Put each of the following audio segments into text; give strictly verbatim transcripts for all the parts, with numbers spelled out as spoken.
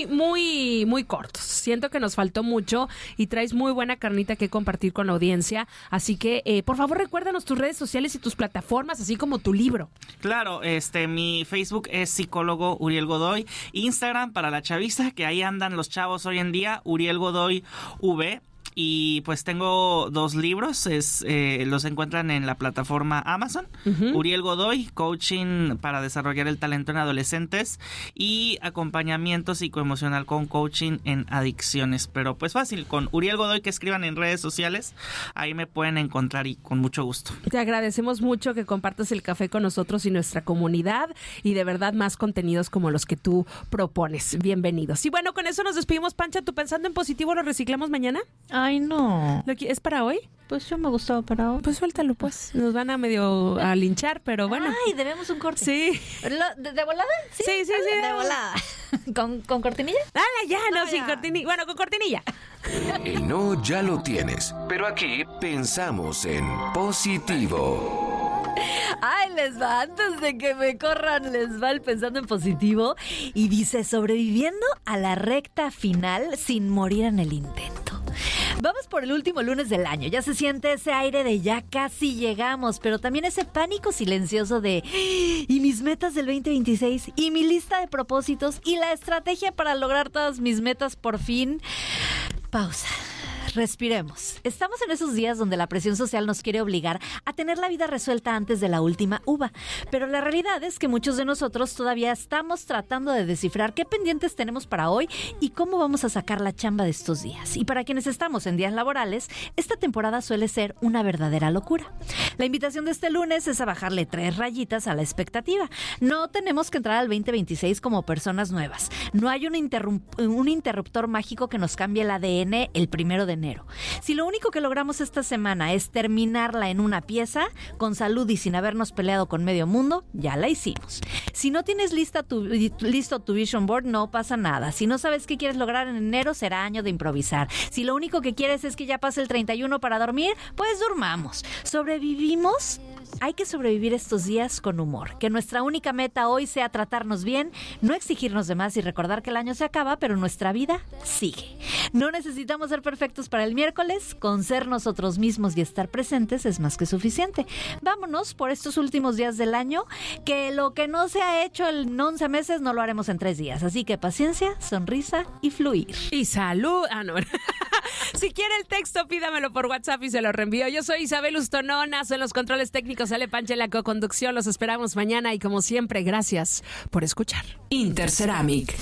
muy, muy, muy cortos. Siento que nos faltó mucho y traes muy buena carnita que compartir con la audiencia. Así que, eh, por favor, recuérdanos tus redes sociales y tus plataformas, así como tu libro. Claro, este, mi Facebook es psicólogo Uriel Godoy. Instagram para la chaviza, que ahí andan los chavos hoy en día, Uriel Godoy V. Y pues tengo dos libros, es eh, los encuentran en la plataforma Amazon. Uh-huh. Uriel Godoy, coaching para desarrollar el talento en adolescentes y acompañamiento psicoemocional con coaching en adicciones. Pero pues fácil, con Uriel Godoy, que escriban en redes sociales, ahí me pueden encontrar y con mucho gusto. Te agradecemos mucho que compartas el café con nosotros y nuestra comunidad, y de verdad más contenidos como los que tú propones. Bienvenidos. Y bueno, con eso nos despedimos. Pancha, ¿tú pensando en positivo lo reciclamos mañana? Ay, no. ¿Es para hoy? Pues yo me gustaba para hoy. Pues suéltalo, pues. Nos van a medio a linchar, pero bueno. Ay, debemos un corte. Sí. ¿De, de volada? Sí, sí, sí. sí. De volada. ¿Con, ¿Con cortinilla? Dale, ya, no, no sin ya. cortinilla. Bueno, con cortinilla. El no ya lo tienes, pero aquí pensamos en positivo. Ay, les va, antes de que me corran, les va el pensando en positivo. Y dice, sobreviviendo a la recta final sin morir en el intento. Vamos por el último lunes del año. Ya se siente ese aire de ya casi llegamos, pero también ese pánico silencioso de ¿y mis metas del veinte veintiséis? ¿Y mi lista de propósitos? ¿Y la estrategia para lograr todas mis metas por fin? Pausa. Respiremos. Estamos en esos días donde la presión social nos quiere obligar a tener la vida resuelta antes de la última uva. Pero la realidad es que muchos de nosotros todavía estamos tratando de descifrar qué pendientes tenemos para hoy y cómo vamos a sacar la chamba de estos días. Y para quienes estamos en días laborales, esta temporada suele ser una verdadera locura. La invitación de este lunes es a bajarle tres rayitas a la expectativa. No tenemos que entrar al veinte veintiséis como personas nuevas. No hay un, interrup- un interruptor mágico que nos cambie el A D N el primero de enero. Si lo único que logramos esta semana es terminarla en una pieza, con salud y sin habernos peleado con medio mundo, ya la hicimos. Si no tienes lista tu, listo tu vision board, no pasa nada. Si no sabes qué quieres lograr en enero, será año de improvisar. Si lo único que quieres es que ya pase el treinta y uno para dormir, pues durmamos. ¿Sobrevivimos? Hay que sobrevivir estos días con humor. Que nuestra única meta hoy sea tratarnos bien, no exigirnos de más y recordar que el año se acaba, pero nuestra vida sigue. No necesitamos ser perfectos para el miércoles. Con ser nosotros mismos y estar presentes es más que suficiente. Vámonos por estos últimos días del año, que lo que no se ha hecho en once meses no lo haremos en tres días. Así que paciencia, sonrisa y fluir. Y salud. Ah, no. Si quiere el texto, pídamelo por WhatsApp y se lo reenvío. Yo soy Isabel Ustonona, en los controles técnicos sale Pancha en la coconducción. Los esperamos mañana y como siempre, gracias por escuchar. Interceramic.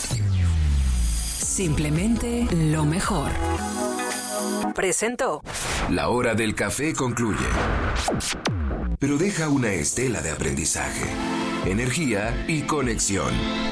Simplemente lo mejor. Presentó. La hora del café concluye, pero deja una estela de aprendizaje, energía y conexión.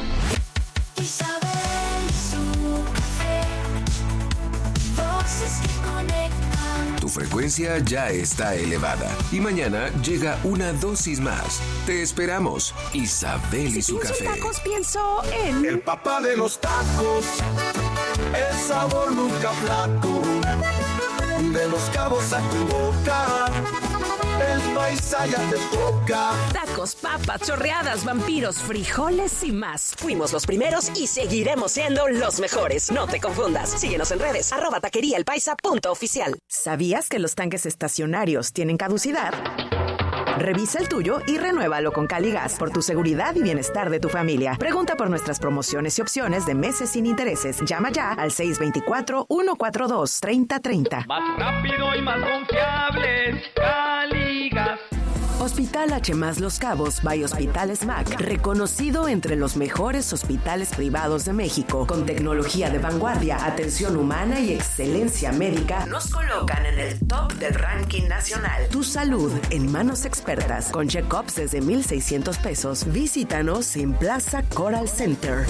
Isabel, su café, voces que conectan. Tu frecuencia ya está elevada y mañana llega una dosis más. Te esperamos. Isabel y su café. Tacos, pienso en el papá de los tacos, el sabor nunca flaco, de Los Cabos a tu boca, el paisa ya te toca. Tacos, papas, chorreadas, vampiros, frijoles y más. Fuimos los primeros y seguiremos siendo los mejores. No te confundas. Síguenos en redes, arroba taquería el paisa punto oficial. ¿Sabías que los tanques estacionarios tienen caducidad? Revisa el tuyo y renuévalo con Caligas por tu seguridad y bienestar de tu familia. Pregunta por nuestras promociones y opciones de meses sin intereses. Llama ya al seis dos cuatro, uno cuatro dos, tres cero tres cero. Más rápido y más confiables, Caligas. Hospital H más Los Cabos by Hospital S M A C, reconocido entre los mejores hospitales privados de México, con tecnología de vanguardia, atención humana y excelencia médica, nos colocan en el top del ranking nacional. Tu salud en manos expertas, con check-ups desde mil seiscientos pesos. Visítanos en Plaza Coral Center.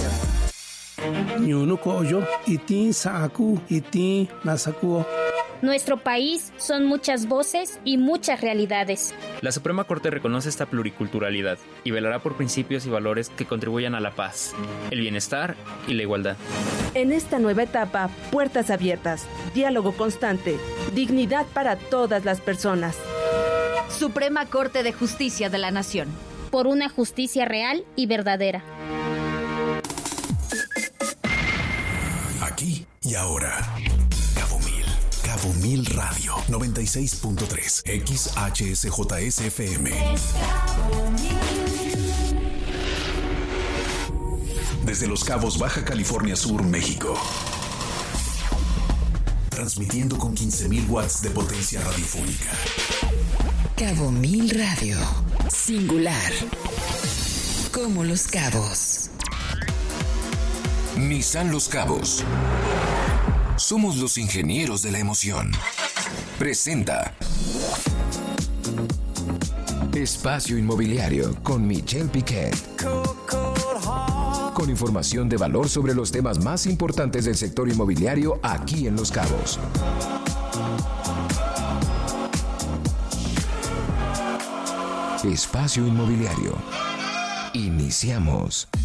Nuestro país son muchas voces y muchas realidades. La Suprema Corte reconoce esta pluriculturalidad y velará por principios y valores que contribuyan a la paz, el bienestar y la igualdad. En esta nueva etapa, puertas abiertas, diálogo constante, dignidad para todas las personas. Suprema Corte de Justicia de la Nación. Por una justicia real y verdadera. aquí y ahora. Cabo Mil. Cabo Mil Radio noventa y seis punto tres X H S J S F M. Desde Los Cabos, Baja California Sur, México. Transmitiendo con quince mil watts de potencia radiofónica. Cabo Mil Radio. Singular. Como Los Cabos. Nissan Los Cabos. Somos los ingenieros de la emoción. Presenta Espacio Inmobiliario con Michelle Piquet. Con información de valor sobre los temas más importantes del sector inmobiliario aquí en Los Cabos. Espacio Inmobiliario. Iniciamos.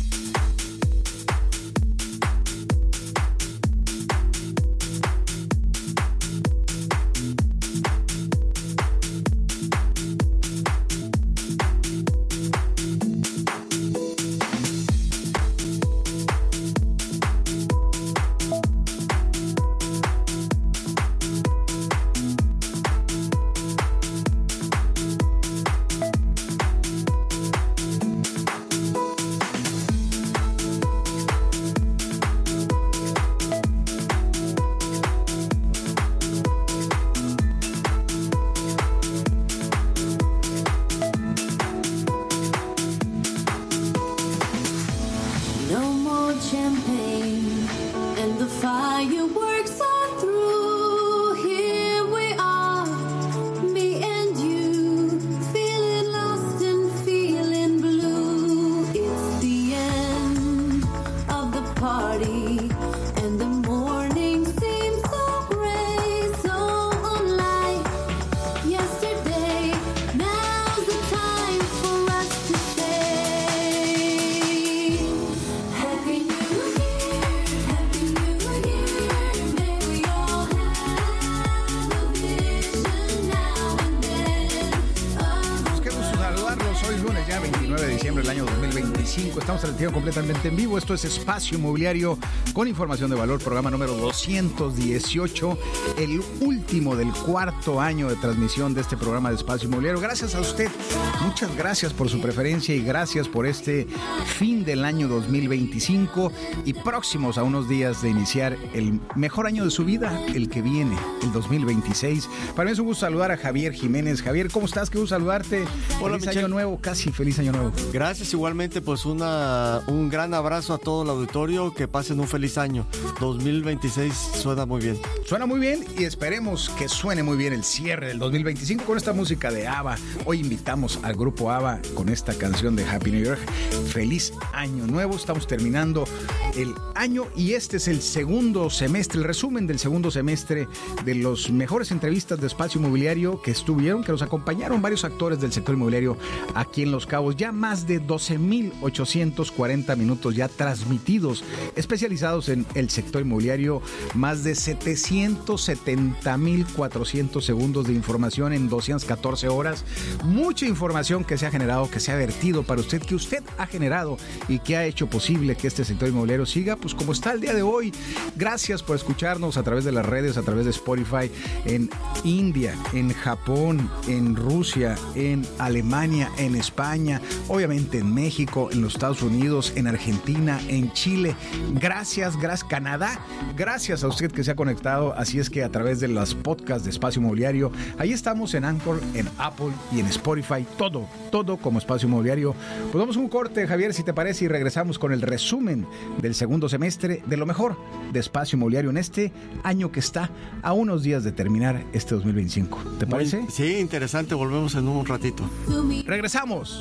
Completamente en vivo. Esto es Espacio Inmobiliario con información de valor, programa número doscientos dieciocho, el último del cuarto año de transmisión de este programa de Espacio Inmobiliario. Gracias a usted, muchas gracias por su preferencia y gracias por este fin del año dos mil veinticinco y próximos a unos días de iniciar el mejor año de su vida, el que viene, el dos mil veintiséis. Para mí es un gusto saludar a Javier Jiménez. Javier, ¿cómo estás? Qué gusto saludarte. Hola, feliz Michelle. Año nuevo, casi feliz año nuevo. Gracias, igualmente, pues una, un gran abrazo a todo el auditorio, que pasen un feliz año. dos mil veintiséis suena muy bien. Suena muy bien y esperemos que suene muy bien el cierre del dos mil veinticinco con esta música de ABBA. Hoy invitamos al grupo ABBA con esta canción de Happy New Year. Feliz año nuevo, estamos terminando el año y este es el segundo semestre, el resumen del segundo semestre de los mejores entrevistas de Espacio Inmobiliario que estuvieron, que nos acompañaron varios actores del sector inmobiliario aquí en Los Cabos. Ya más de doce mil ochocientos cuarenta minutos ya transmitidos, especializados en el sector inmobiliario, más de setecientos setenta mil cuatrocientos segundos de información en doscientas catorce horas. Mucha información que se ha generado, que se ha vertido para usted, que usted ha generado y que ha hecho posible que este sector inmobiliario siga pues como está el día de hoy. Gracias por escucharnos a través de las redes, a través de Spotify, en India, en Japón, en Rusia, en Alemania, en España, obviamente en México, en los Estados Unidos, en Argentina, en Chile. Gracias, gracias Canadá. Gracias a usted que se ha conectado. Así es que a través de los podcasts de Espacio Inmobiliario, ahí estamos en Anchor, en Apple y en Spotify. Todo, todo como Espacio Inmobiliario. Pues vamos a un corte, Javier, si te parece, y regresamos con el resumen del segundo semestre de lo mejor de Espacio Inmobiliario en este año que está a unos días de terminar este dos mil veinticinco. ¿Te parece? Muy, sí, interesante. Volvemos en un ratito. Regresamos.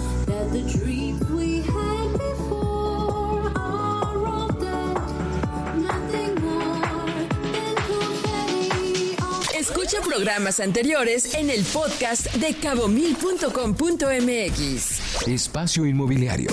Escucha programas anteriores en el podcast de cabo mil punto com punto m x. Espacio Inmobiliario.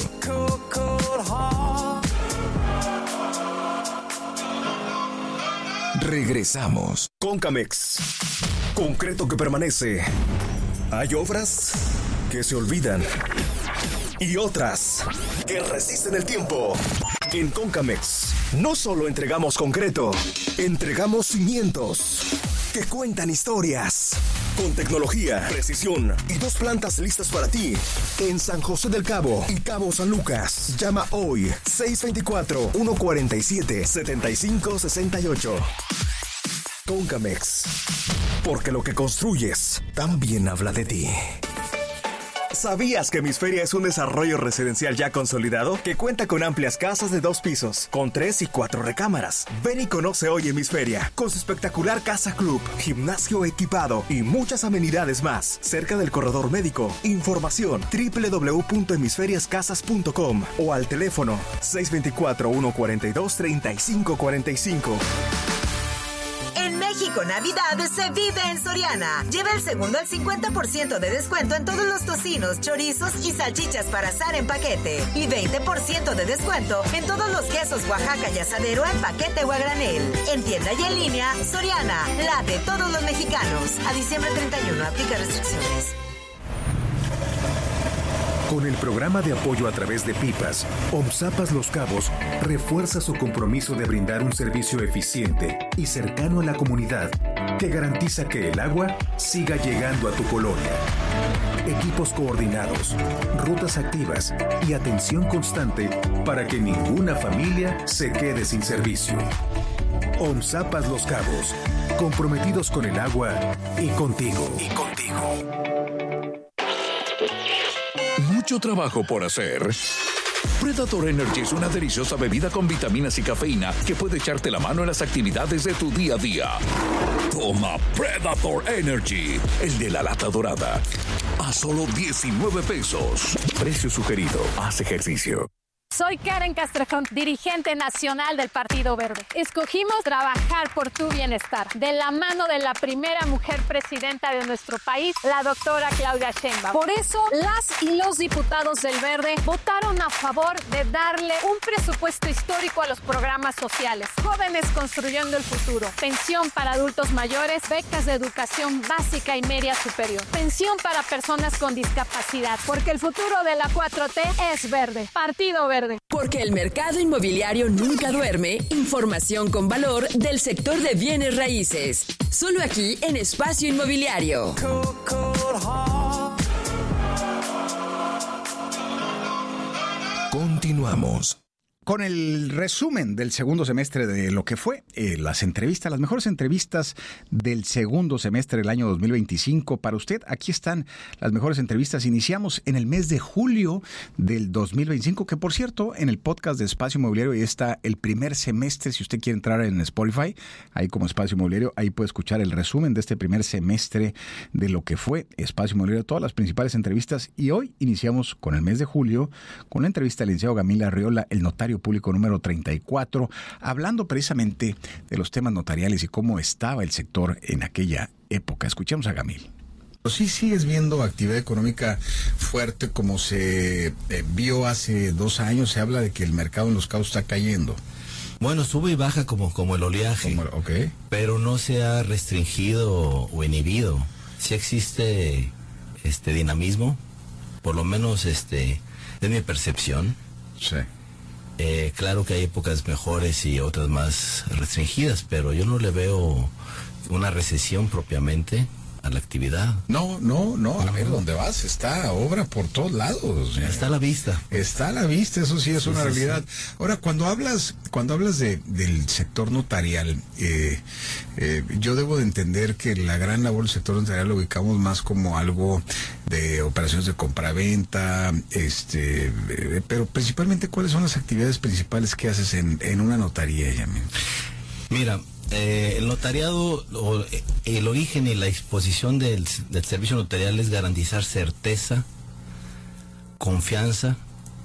Regresamos. Concamex. Concreto que permanece. Hay obras que se olvidan y otras que resisten el tiempo. En Concamex No solo entregamos concreto, entregamos cimientos que cuentan historias. Con tecnología, precisión y dos plantas listas para ti. En San José del Cabo y Cabo San Lucas. Llama hoy seis dos cuatro, uno cuatro siete, siete cinco seis ocho. Concamex. Porque lo que construyes también habla de ti. ¿Sabías que Hemisferia es un desarrollo residencial ya consolidado que cuenta con amplias casas de dos pisos, con tres y cuatro recámaras? Ven y conoce hoy Hemisferia, con su espectacular casa club, gimnasio equipado y muchas amenidades más, cerca del corredor médico. Información doble u doble u doble u punto hemisferias casas punto com o al teléfono seis dos cuatro, uno cuatro dos, tres cinco cuatro cinco. En México, Navidad se vive en Soriana. Lleva el segundo al cincuenta por ciento de descuento en todos los tocinos, chorizos y salchichas para asar en paquete. Y veinte por ciento de descuento en todos los quesos Oaxaca y asadero en paquete o a granel. En tienda y en línea, Soriana, la de todos los mexicanos. A diciembre treinta y uno, aplica restricciones. Con el programa de apoyo a través de pipas, OMSAPAS Los Cabos refuerza su compromiso de brindar un servicio eficiente y cercano a la comunidad que garantiza que el agua siga llegando a tu colonia. Equipos coordinados, rutas activas y atención constante para que ninguna familia se quede sin servicio. OMSAPAS Los Cabos, comprometidos con el agua y contigo. Y contigo. Mucho trabajo por hacer. Predator Energy es una deliciosa bebida con vitaminas y cafeína que puede echarte la mano en las actividades de tu día a día. Toma Predator Energy, el de la lata dorada, a solo diecinueve pesos. Precio sugerido. Haz ejercicio. Soy Karen Castrejón, dirigente nacional del Partido Verde. Escogimos trabajar por tu bienestar, de la mano de la primera mujer presidenta de nuestro país, la doctora Claudia Sheinbaum. Por eso, las y los diputados del Verde votaron a favor de darle un presupuesto histórico a los programas sociales. Jóvenes construyendo el futuro, pensión para adultos mayores, becas de educación básica y media superior, pensión para personas con discapacidad, porque el futuro de la cuatro T es verde. Partido Verde. Porque el mercado inmobiliario nunca duerme, información con valor del sector de bienes raíces. Solo aquí en Espacio Inmobiliario. Continuamos con el resumen del segundo semestre de lo que fue eh, las entrevistas, las mejores entrevistas del segundo semestre del año dos mil veinticinco. Para usted, aquí están las mejores entrevistas. Iniciamos en el mes de julio del dos mil veinticinco, que por cierto, en el podcast de Espacio Inmobiliario ahí está el primer semestre. Si usted quiere entrar en Spotify, ahí como Espacio Inmobiliario, ahí puede escuchar el resumen de este primer semestre de lo que fue Espacio Inmobiliario, todas las principales entrevistas. Y hoy iniciamos con el mes de julio, con la entrevista del licenciado Gamil Arriola, el notario público número treinta y cuatro, hablando precisamente de los temas notariales y cómo estaba el sector en aquella época. Escuchemos a Gamil. Sí sigues viendo actividad económica fuerte como se eh, vio hace dos años. Se habla de que el mercado en Los Cabos está cayendo. Bueno, sube y baja como, como el oleaje, como, okay. Pero no se ha restringido o inhibido. Sí existe este dinamismo, por lo menos este es mi percepción. Sí. Eh, claro que hay épocas mejores y otras más restringidas, pero yo no le veo una recesión propiamente a la actividad. No, no, no, a ver dónde vas, está obra por todos lados. Está a la vista. Está a la vista, eso sí es sí, una sí, realidad. Sí. Ahora, cuando hablas, cuando hablas de, del sector notarial, eh, eh, yo debo de entender que la gran labor del sector notarial lo ubicamos más como algo de operaciones de compraventa, este, eh, pero principalmente, ¿cuáles son las actividades principales que haces en, en una notaría, Yamil? Mira, Eh, el notariado, o, el origen y la exposición del, del servicio notarial es garantizar certeza, confianza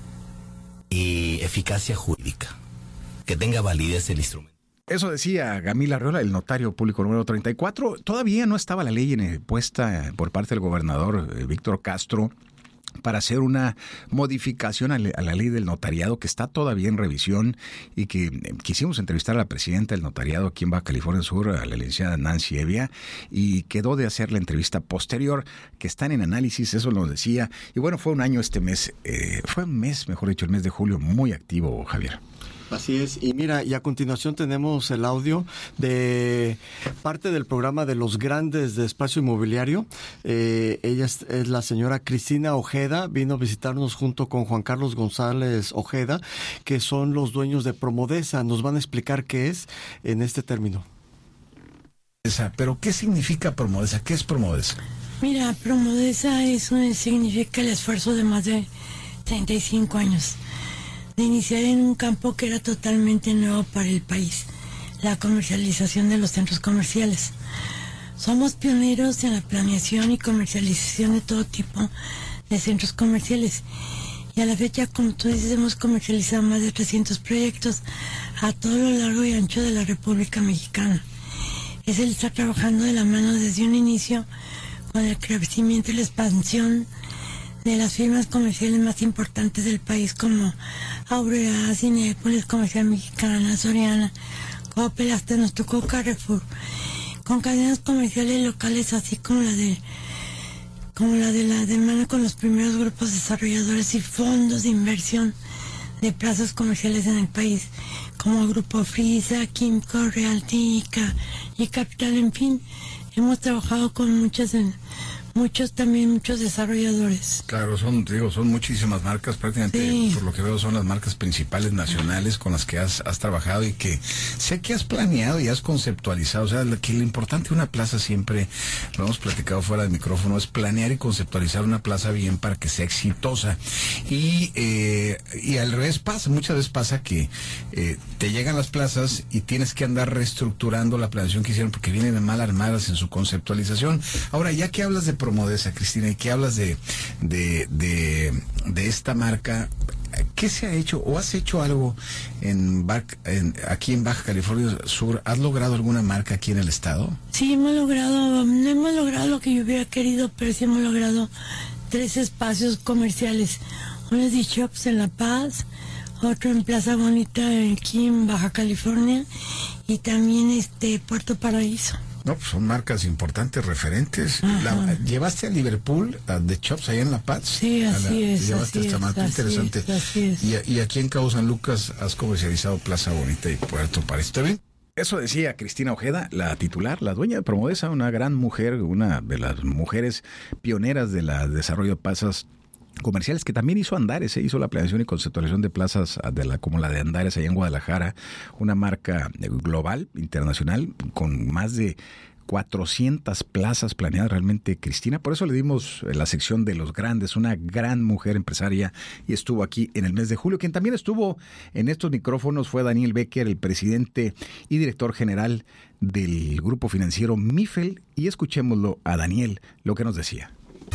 y eficacia jurídica, que tenga validez el instrumento. Eso decía Gamil Arriola, el notario público número treinta y cuatro. Todavía no estaba la ley en, puesta por parte del gobernador eh, Víctor Castro para hacer una modificación a, le, a la ley del notariado, que está todavía en revisión, y que eh, quisimos entrevistar a la presidenta del notariado aquí en Baja California Sur, a la licenciada Nancy Evia, y quedó de hacer la entrevista posterior, que están en análisis, eso nos decía. Y bueno, fue un año este mes, eh, fue un mes, mejor dicho, el mes de julio, muy activo, Javier. Así es, y mira, y a continuación tenemos el audio de parte del programa de los grandes de Espacio Inmobiliario. Eh, ella es, es la señora Cristina Ojeda, vino a visitarnos junto con Juan Carlos González Ojeda, que son los dueños de Promodesa. Nos van a explicar qué es en este término. Pero, ¿qué significa Promodesa? ¿Qué es Promodesa? Mira, Promodesa es un, significa el esfuerzo de más de treinta y cinco años. De iniciar en un campo que era totalmente nuevo para el país, la comercialización de los centros comerciales. Somos pioneros en la planeación y comercialización de todo tipo de centros comerciales. Y a la fecha, como tú dices, hemos comercializado más de trescientos proyectos a todo lo largo y ancho de la República Mexicana. Es el estar trabajando de la mano desde un inicio con el crecimiento y la expansión de las firmas comerciales más importantes del país, como Aurrera, Cinépolis, Comercial Mexicana, Soriana, Coppel, hasta nos tocó Carrefour, con cadenas comerciales locales, así como la de como la de la de mano con los primeros grupos desarrolladores y fondos de inversión de plazas comerciales en el país, como Grupo Frisa, Kimco, Realtica y Capital. En fin, hemos trabajado con muchas en Muchos también, muchos desarrolladores. Claro, son, digo, son muchísimas marcas, prácticamente, sí. Por lo que veo, son las marcas principales nacionales con las que has, has trabajado y que sé que has planeado y has conceptualizado. O sea, lo, que lo importante de una plaza siempre, lo hemos platicado fuera del micrófono, es planear y conceptualizar una plaza bien para que sea exitosa. Y, eh, y al revés pasa, muchas veces pasa que eh, te llegan las plazas y tienes que andar reestructurando la planeación que hicieron porque vienen mal armadas en su conceptualización. Ahora, ya que hablas de Promodesa, Cristina, y que hablas de, de, de, de esta marca, ¿qué se ha hecho o has hecho algo en, en aquí en Baja California Sur? ¿Has logrado alguna marca aquí en el estado? Sí, hemos logrado, no hemos logrado lo que yo hubiera querido, pero sí hemos logrado tres espacios comerciales. Uno es D-Shops en La Paz, otro en Plaza Bonita aquí en Baja California y también este Puerto Paraíso. No, pues son marcas importantes, referentes. La, ¿Llevaste a Liverpool, a The Shops, allá en La Paz? Sí, así la, es. Llevaste así esta marca, es, interesante. Así es, así es. Y, y aquí en Cabo San Lucas has comercializado Plaza Bonita y Puerto Paraíso. ¿Está bien? Eso decía Cristina Ojeda, la titular, la dueña de Promodesa, una gran mujer, una de las mujeres pioneras del desarrollo de plazas comerciales, que también hizo Andares, ¿eh? Hizo la planeación y conceptualización de plazas de la, como la de Andares allá en Guadalajara, una marca global, internacional, con más de cuatrocientas plazas planeadas realmente, Cristina. Por eso le dimos la sección de los grandes, una gran mujer empresaria, y estuvo aquí en el mes de julio. Quien también estuvo en estos micrófonos fue Daniel Becker, el presidente y director general del grupo financiero Mifel, y escuchémoslo a Daniel, lo que nos decía.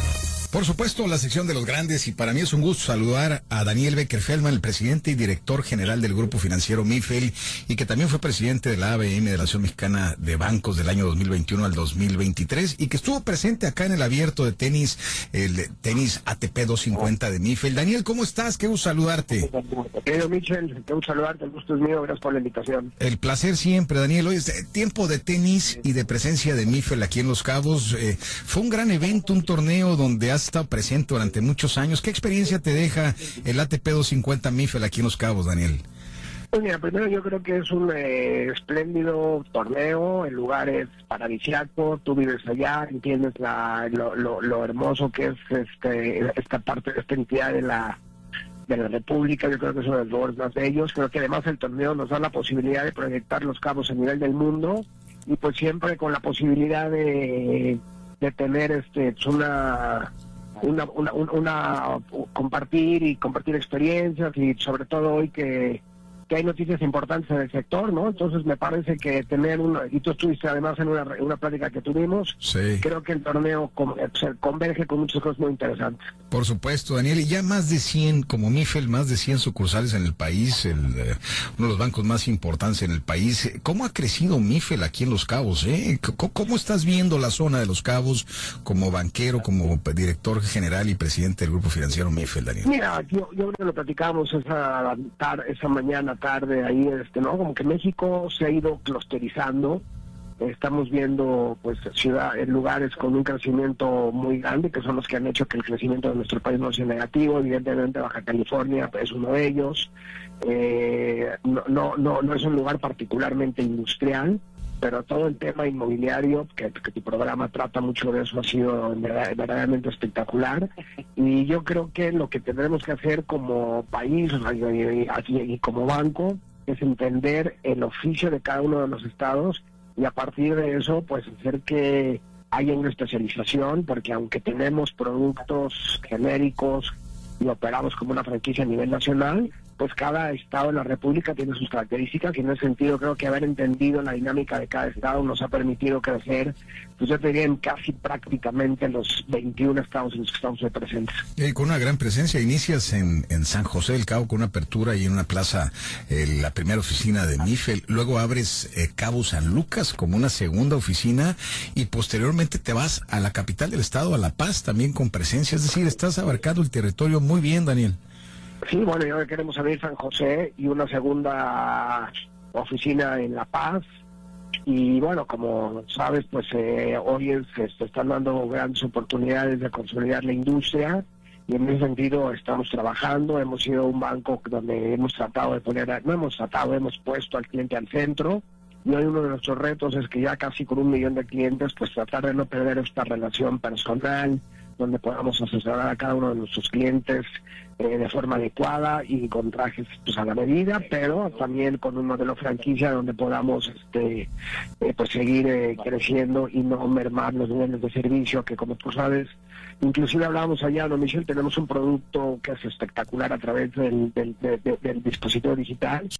Por supuesto, la sección de los grandes, y para mí es un gusto saludar a Daniel Becker Feldman, el presidente y director general del grupo financiero Mifel, y que también fue presidente de la A B M, de la Asociación Mexicana de Bancos, del año dos mil veintiuno al dos mil veintitrés, y que estuvo presente acá en el abierto de tenis, el tenis A T P doscientos cincuenta de Mifel. Daniel, ¿cómo estás? Qué gusto saludarte. Querido Michel, qué gusto saludarte, el gusto es mío, gracias por la invitación. El placer siempre, Daniel. Hoy es tiempo de tenis y de presencia de Mifel aquí en Los Cabos. Eh, fue un gran evento, un torneo donde has estado presente durante muchos años. ¿Qué experiencia te deja el A T P doscientos cincuenta Mifel aquí en Los Cabos, Daniel? Pues mira, primero yo creo que es un eh, espléndido torneo, el lugar es paradisíaco, tú vives allá, entiendes la, lo, lo, lo hermoso que es este esta parte, esta entidad de la de la República. Yo creo que es uno de los lugares más bellos. Creo que además el torneo nos da la posibilidad de proyectar Los Cabos a nivel del mundo, y pues siempre con la posibilidad de, de tener este una Una, una, una, una compartir y compartir experiencias, y sobre todo hoy que, que hay noticias importantes en el sector, ¿no? Entonces me parece que tener una, y tú estuviste además en una, una plática que tuvimos, sí. Creo que el torneo con, se converge con muchas cosas muy interesantes. Por supuesto, Daniel, y ya más de cien, como Mifel, más de cien sucursales en el país, el, eh, uno de los bancos más importantes en el país. ¿Cómo ha crecido Mifel aquí en Los Cabos? Eh? ¿Cómo, ¿Cómo estás viendo la zona de Los Cabos como banquero, como director general y presidente del grupo financiero Mifel, Daniel? Mira, yo, yo creo que lo platicamos esa, tar, esa mañana, tarde, ahí, este, ¿no? Como que México se ha ido clusterizando, Estamos viendo pues ciudad, en lugares con un crecimiento muy grande, que son los que han hecho que el crecimiento de nuestro país no sea negativo. Evidentemente Baja California es uno de ellos. Eh, no, no, no, no es un lugar particularmente industrial, pero todo el tema inmobiliario, que, que tu programa trata mucho de eso, ha sido verdad, verdaderamente espectacular. Y yo creo que lo que tendremos que hacer como país y, y, y como banco es entender el oficio de cada uno de los estados, y a partir de eso pues hacer que haya una especialización, porque aunque tenemos productos genéricos y operamos como una franquicia a nivel nacional, pues cada estado de la República tiene sus características, y en ese sentido creo que haber entendido la dinámica de cada estado nos ha permitido crecer, pues yo te diría, en casi prácticamente los veintiún estados en los que estamos presentes. Y con una gran presencia, inicias en, en San José del Cabo con una apertura y en una plaza, eh, la primera oficina de Mifel, luego abres eh, Cabo San Lucas como una segunda oficina, y posteriormente te vas a la capital del estado, a La Paz, también con presencia, es decir, estás abarcando el territorio muy bien, Daniel. Sí, bueno, ya queremos abrir San José y una segunda oficina en La Paz. Y bueno, como sabes, pues eh, hoy es, se están dando grandes oportunidades de consolidar la industria, y en ese sentido estamos trabajando. Hemos sido un banco donde hemos tratado de poner, no hemos tratado, hemos puesto al cliente al centro, y hoy uno de nuestros retos es que ya casi con un millón de clientes, pues tratar de no perder esta relación personal, donde podamos asesorar a cada uno de nuestros clientes eh, de forma adecuada y con trajes pues a la medida, pero también con un modelo franquicia donde podamos este eh, pues seguir eh, creciendo y no mermar los niveles de servicio, que como tú sabes, inclusive hablábamos allá, ¿no, Michelle? Tenemos un producto que es espectacular a través del, del, del, del, del dispositivo digital.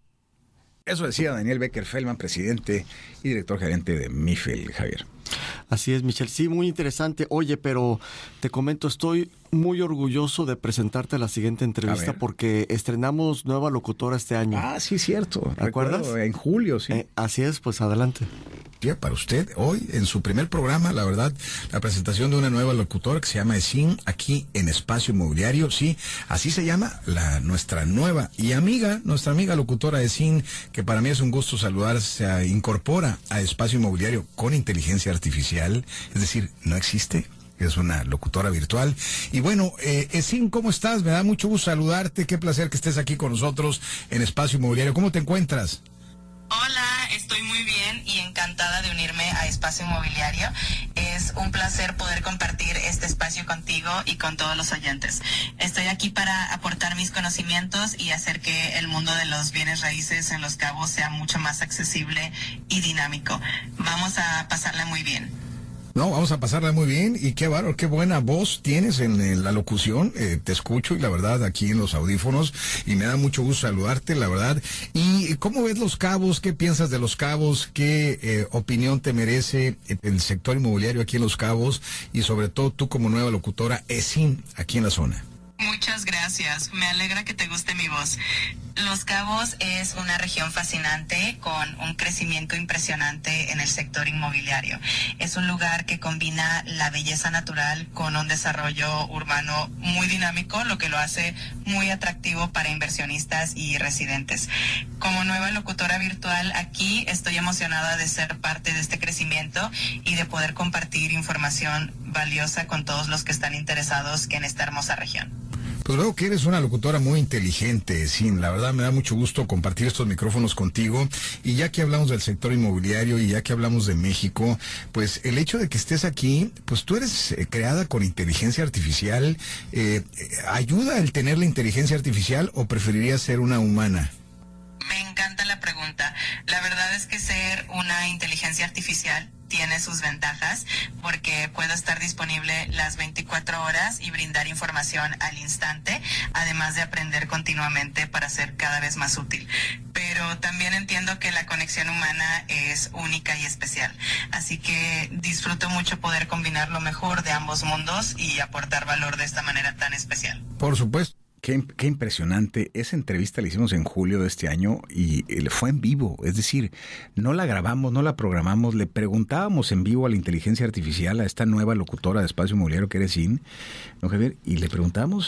Eso decía Daniel Becker Feldman, presidente y director gerente de Mifel, Javier. Así es, Michelle. Sí, muy interesante. Oye, pero te comento, estoy muy orgulloso de presentarte a la siguiente entrevista porque estrenamos nueva locutora este año. Ah, sí, cierto. ¿Te acuerdas? En julio, sí. Eh, así es, pues adelante. Para usted, hoy en su primer programa, la verdad, la presentación de una nueva locutora que se llama Esin, aquí en Espacio Inmobiliario, sí, así se llama la nuestra nueva y amiga, nuestra amiga locutora Esin, que para mí es un gusto saludar, se incorpora a Espacio Inmobiliario con inteligencia artificial, es decir, no existe. Es una locutora virtual. Y bueno, eh, Esin, ¿cómo estás? Me da mucho gusto saludarte. Qué placer que estés aquí con nosotros en Espacio Inmobiliario. ¿Cómo te encuentras? Hola, estoy muy bien y encantada de unirme a Espacio Inmobiliario. Es un placer poder compartir este espacio contigo y con todos los oyentes. Estoy aquí para aportar mis conocimientos y hacer que el mundo de los bienes raíces en Los Cabos sea mucho más accesible y dinámico. Vamos a pasarla muy bien. No, vamos a pasarla muy bien, y qué bárbaro, qué buena voz tienes en, en la locución, eh, te escucho y la verdad aquí en los audífonos, y me da mucho gusto saludarte, la verdad. ¿Y cómo ves Los Cabos? ¿Qué piensas de Los Cabos? ¿Qué eh, opinión te merece el sector inmobiliario aquí en Los Cabos? Y sobre todo tú como nueva locutora Esin aquí en la zona. Muchas gracias, me alegra que te guste mi voz. Los Cabos es una región fascinante con un crecimiento impresionante en el sector inmobiliario. Es un lugar que combina la belleza natural con un desarrollo urbano muy dinámico, lo que lo hace muy atractivo para inversionistas y residentes. Como nueva locutora virtual aquí, estoy emocionada de ser parte de este crecimiento y de poder compartir información valiosa con todos los que están interesados en esta hermosa región. Pues veo que eres una locutora muy inteligente, Sin. La verdad me da mucho gusto compartir estos micrófonos contigo. Y ya que hablamos del sector inmobiliario y ya que hablamos de México, pues el hecho de que estés aquí, pues tú eres eh, creada con inteligencia artificial. Eh, ¿Ayuda el tener la inteligencia artificial o preferirías ser una humana? Me encanta la pregunta. La verdad es que ser una inteligencia artificial tiene sus ventajas porque puedo estar disponible las veinticuatro horas y brindar información al instante, además de aprender continuamente para ser cada vez más útil. Pero también entiendo que la conexión humana es única y especial, así que disfruto mucho poder combinar lo mejor de ambos mundos y aportar valor de esta manera tan especial. Por supuesto. Qué, qué impresionante. Esa entrevista la hicimos en julio de este año y fue en vivo. Es decir, no la grabamos, no la programamos. Le preguntábamos en vivo a la inteligencia artificial, a esta nueva locutora de Espacio Inmobiliario que eres Sin, ¿no, Javier? Y le preguntamos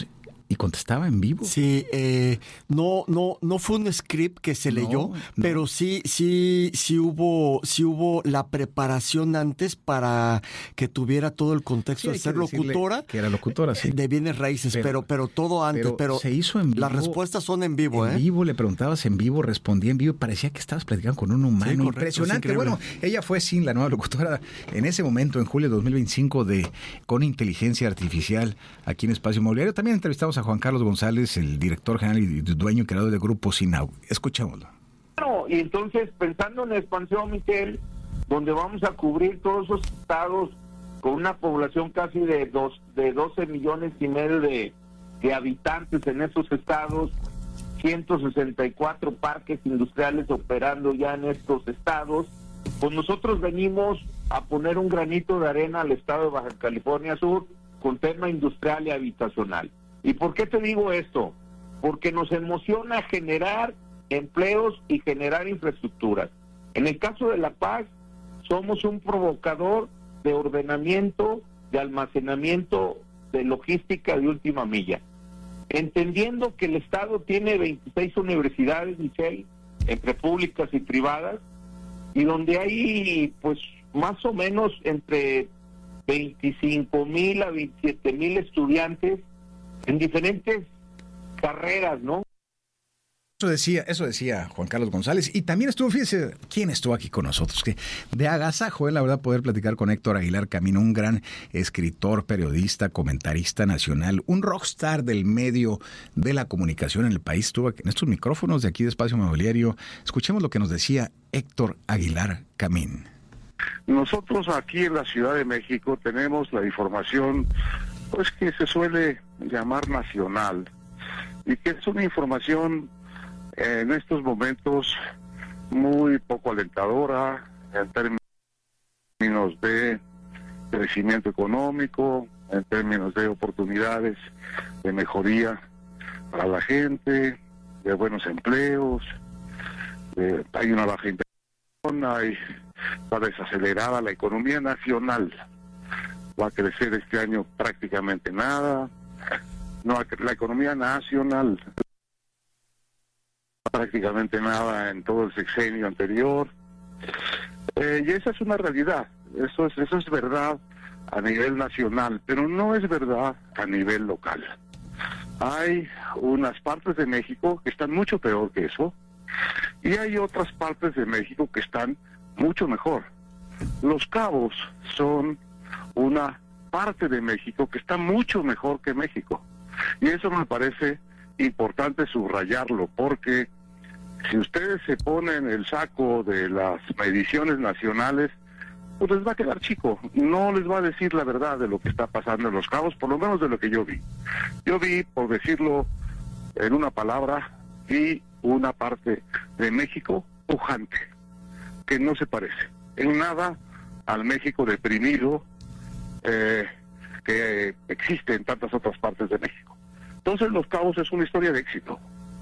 y contestaba en vivo. Sí, eh, no, no, no fue un script que se leyó, no, no. pero sí, sí, sí hubo, sí hubo la preparación antes para que tuviera todo el contexto sí, de ser locutora. Que era locutora, sí. De bienes raíces, pero, pero, pero todo antes. Pero, pero se hizo en vivo. Las respuestas son en vivo, en ¿eh? En vivo, le preguntabas en vivo, respondía en vivo, parecía que estabas platicando con un humano. Sí, correcto, impresionante. Bueno, ella fue sin la nueva locutora en ese momento, en julio de dos mil veinticinco, de Con Inteligencia Artificial, aquí en Espacio Inmobiliario. También entrevistamos a Juan Carlos González, el director general y dueño y creador del grupo Sinau. Escuchémoslo. Bueno, y entonces, pensando en la expansión, Miquel, donde vamos a cubrir todos esos estados con una población casi de dos, de doce millones y medio de, de habitantes en esos estados, ciento sesenta y cuatro parques industriales operando ya en estos estados, pues nosotros venimos a poner un granito de arena al estado de Baja California Sur con tema industrial y habitacional. ¿Y por qué te digo esto? Porque nos emociona generar empleos y generar infraestructuras. En el caso de La Paz, somos un provocador de ordenamiento, de almacenamiento, de logística de última milla. Entendiendo que el Estado tiene veintiséis universidades, Michelle, entre públicas y privadas, y donde hay, pues, más o menos entre veinticinco mil a veintisiete mil estudiantes en diferentes carreras, ¿no? Eso decía, eso decía Juan Carlos González. Y también estuvo, fíjese, ¿quién estuvo aquí con nosotros? Que de agasajo, eh, la verdad, poder platicar con Héctor Aguilar Camín, un gran escritor, periodista, comentarista nacional, un rockstar del medio de la comunicación en el país. Estuvo en estos micrófonos de aquí de Espacio Inmobiliario. Escuchemos lo que nos decía Héctor Aguilar Camín. Nosotros aquí en la Ciudad de México tenemos la información, pues, que se suele llamar nacional, y que es una información en estos momentos muy poco alentadora en términos de crecimiento económico, en términos de oportunidades de mejoría para la gente, de buenos empleos, de, hay una baja inversión, hay, está desacelerada la economía nacional, va a crecer este año prácticamente nada, no, la economía nacional prácticamente nada en todo el sexenio anterior, eh, y esa es una realidad, eso es, eso es verdad a nivel nacional, pero no es verdad a nivel local. Hay unas partes de México que están mucho peor que eso, y hay otras partes de México que están mucho mejor. Los Cabos son una parte de México que está mucho mejor que México, y eso me parece importante subrayarlo, porque si ustedes se ponen el saco de las mediciones nacionales, pues les va a quedar chico, no les va a decir la verdad de lo que está pasando en Los Cabos, por lo menos de lo que yo vi. Yo vi, por decirlo en una palabra, vi una parte de México pujante, que no se parece en nada al México deprimido eh, que existe en tantas otras partes de México. Entonces Los Cabos es una historia de éxito,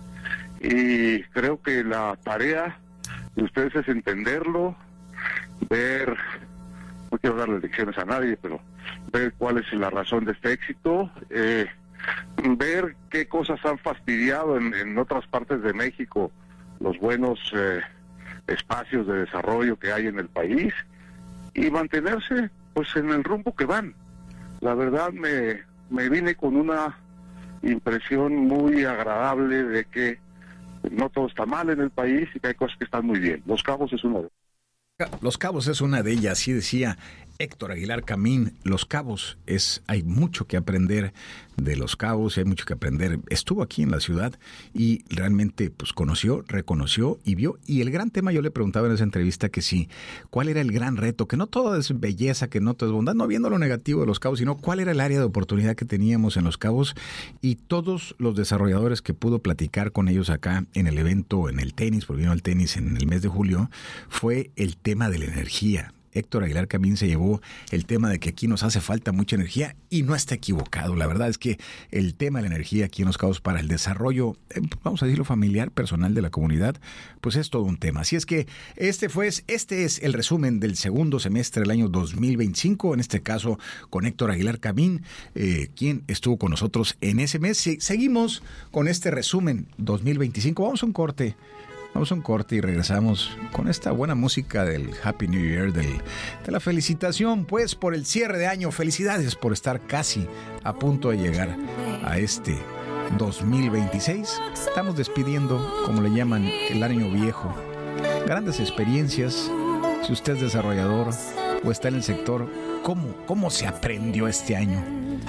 y creo que la tarea de ustedes es entenderlo, ver, no quiero darle lecciones a nadie, pero ver cuál es la razón de este éxito, eh, ver qué cosas han fastidiado en, en otras partes de México los buenos eh, espacios de desarrollo que hay en el país, y mantenerse pues en el rumbo que van. La verdad me, me vine con una impresión muy agradable de que no todo está mal en el país y que hay cosas que están muy bien. Los Cabos es una de ellas. Los Cabos es una de ellas, así decía Héctor Aguilar Camín. Los Cabos es, hay mucho que aprender de Los Cabos, hay mucho que aprender. Estuvo aquí en la ciudad y realmente pues conoció, reconoció y vio. Y el gran tema, yo le preguntaba en esa entrevista que sí, ¿cuál era el gran reto? Que no todo es belleza, que no todo es bondad, no viendo lo negativo de Los Cabos, sino cuál era el área de oportunidad que teníamos en Los Cabos. Y todos los desarrolladores que pudo platicar con ellos acá en el evento, en el tenis, porque vino el tenis en el mes de julio, fue el tema de la energía. Héctor Aguilar Camín se llevó el tema de que aquí nos hace falta mucha energía y no está equivocado. La verdad es que el tema de la energía aquí en Los Cabos para el desarrollo, eh, vamos a decirlo, familiar, personal de la comunidad, pues es todo un tema. Así es que este fue, este es el resumen del segundo semestre del año dos mil veinticinco, en este caso con Héctor Aguilar Camín, eh, quien estuvo con nosotros en ese mes. Se, seguimos con este resumen dos mil veinticinco. Vamos a un corte. Vamos a un corte y regresamos con esta buena música del Happy New Year, del, de la felicitación, pues, por el cierre de año. Felicidades por estar casi a punto de llegar a este dos mil veintiséis. Estamos despidiendo, como le llaman, el año viejo. Grandes experiencias. Si usted es desarrollador o está en el sector, ¿cómo, cómo se aprendió este año?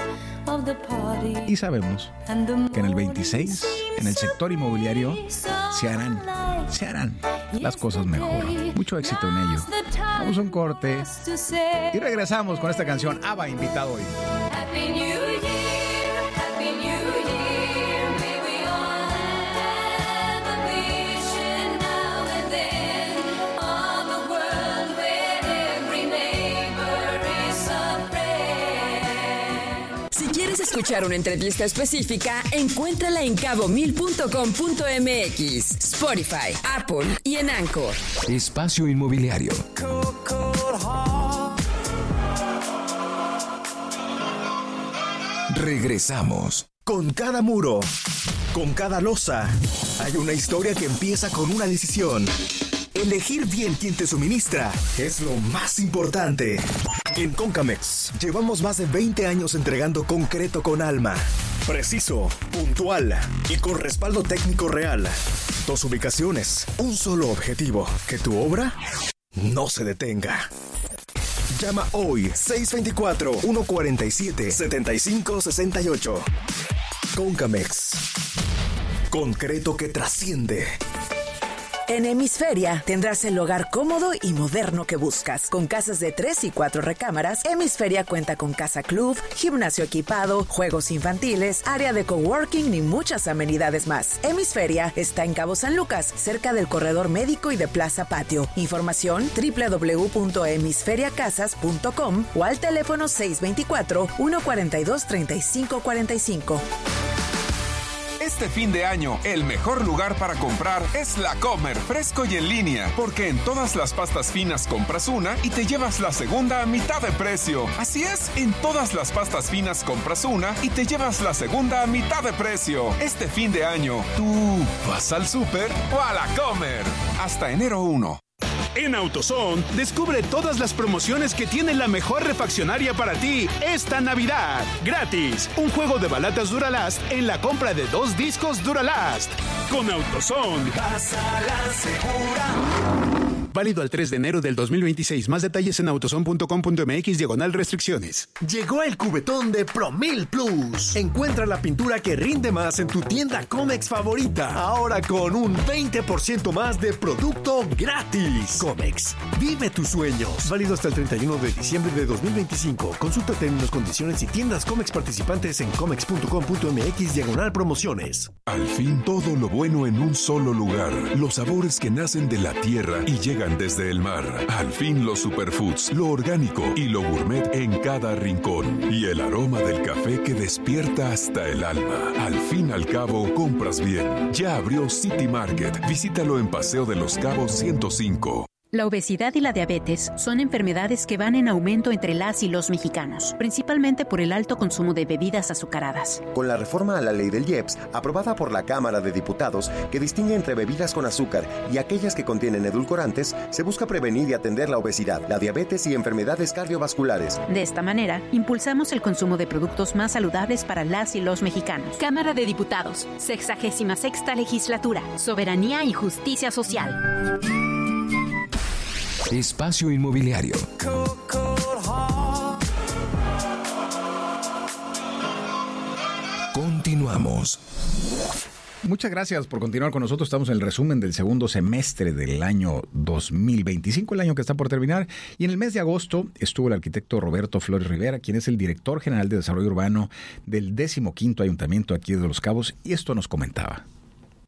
Y sabemos que en el veintiséis, en el sector inmobiliario, se harán, se harán las cosas mejor. Mucho éxito en ello. Vamos a un corte y regresamos con esta canción. ABBA invitado hoy. Happy New Year, Happy New Year. May we all have a vision now and then of a world where every neighbor is a friend. Si quieres escuchar una entrevista específica, encuéntrala en cabo mil punto com punto m x, Spotify, Apple y en Anchor. Espacio Inmobiliario. Regresamos. Con cada muro, con cada losa, hay una historia que empieza con una decisión. Elegir bien quién te suministra es lo más importante. En Concamex llevamos más de veinte años entregando concreto con alma. Preciso, puntual y con respaldo técnico real. Dos ubicaciones, un solo objetivo: que tu obra no se detenga. Llama hoy seis dos cuatro, uno cuatro siete, siete cinco seis ocho. Concamex. Concreto que trasciende. En Hemisferia tendrás el hogar cómodo y moderno que buscas. Con casas de tres y cuatro recámaras, Hemisferia cuenta con casa club, gimnasio equipado, juegos infantiles, área de coworking y muchas amenidades más. Hemisferia está en Cabo San Lucas, cerca del corredor médico y de Plaza Patio. Información doble u doble u doble u punto hemisferia casas punto com o al teléfono seis dos cuatro, uno cuatro dos, tres cinco cuatro cinco. Este fin de año, el mejor lugar para comprar es La Comer, fresco y en línea, porque en todas las pastas finas compras una y te llevas la segunda a mitad de precio. Así es, en todas las pastas finas compras una y te llevas la segunda a mitad de precio. Este fin de año, ¿tú vas al súper o a La Comer? Hasta enero primero. En AutoZone, descubre todas las promociones que tiene la mejor refaccionaria para ti esta Navidad. Gratis, un juego de balatas Duralast en la compra de dos discos Duralast. Con AutoZone, vas a la segura. Válido al tres de enero del dos mil veintiséis. Más detalles en autozone punto com punto m x diagonal restricciones. Llegó el cubetón de Promil Plus. Encuentra la pintura que rinde más en tu tienda Comex favorita. Ahora con un veinte por ciento más de producto gratis. Comex, vive tus sueños. Válido hasta el treinta y uno de diciembre de dos mil veinticinco. Consulta términos, condiciones y tiendas Comex participantes en comex punto com punto m x diagonal promociones. Al fin todo lo bueno en un solo lugar. Los sabores que nacen de la tierra y llegan desde el mar. Al fin los superfoods, lo orgánico y lo gourmet en cada rincón. Y el aroma del café que despierta hasta el alma. Al fin al cabo, compras bien. Ya abrió City Market. Visítalo en Paseo de los Cabos ciento cinco. La obesidad y la diabetes son enfermedades que van en aumento entre las y los mexicanos, principalmente por el alto consumo de bebidas azucaradas. Con la reforma a la ley del I E P S, aprobada por la Cámara de Diputados, que distingue entre bebidas con azúcar y aquellas que contienen edulcorantes, se busca prevenir y atender la obesidad, la diabetes y enfermedades cardiovasculares. De esta manera, impulsamos el consumo de productos más saludables para las y los mexicanos. Cámara de Diputados, sexagésima sexta legislatura, Soberanía y Justicia Social. Espacio Inmobiliario. Continuamos. Muchas gracias por continuar con nosotros. Estamos en el resumen del segundo semestre del año dos mil veinticinco, el año que está por terminar. Y en el mes de agosto estuvo el arquitecto Roberto Flores Rivera, quien es el director general de Desarrollo Urbano del decimoquinto Ayuntamiento aquí de Los Cabos, y esto nos comentaba.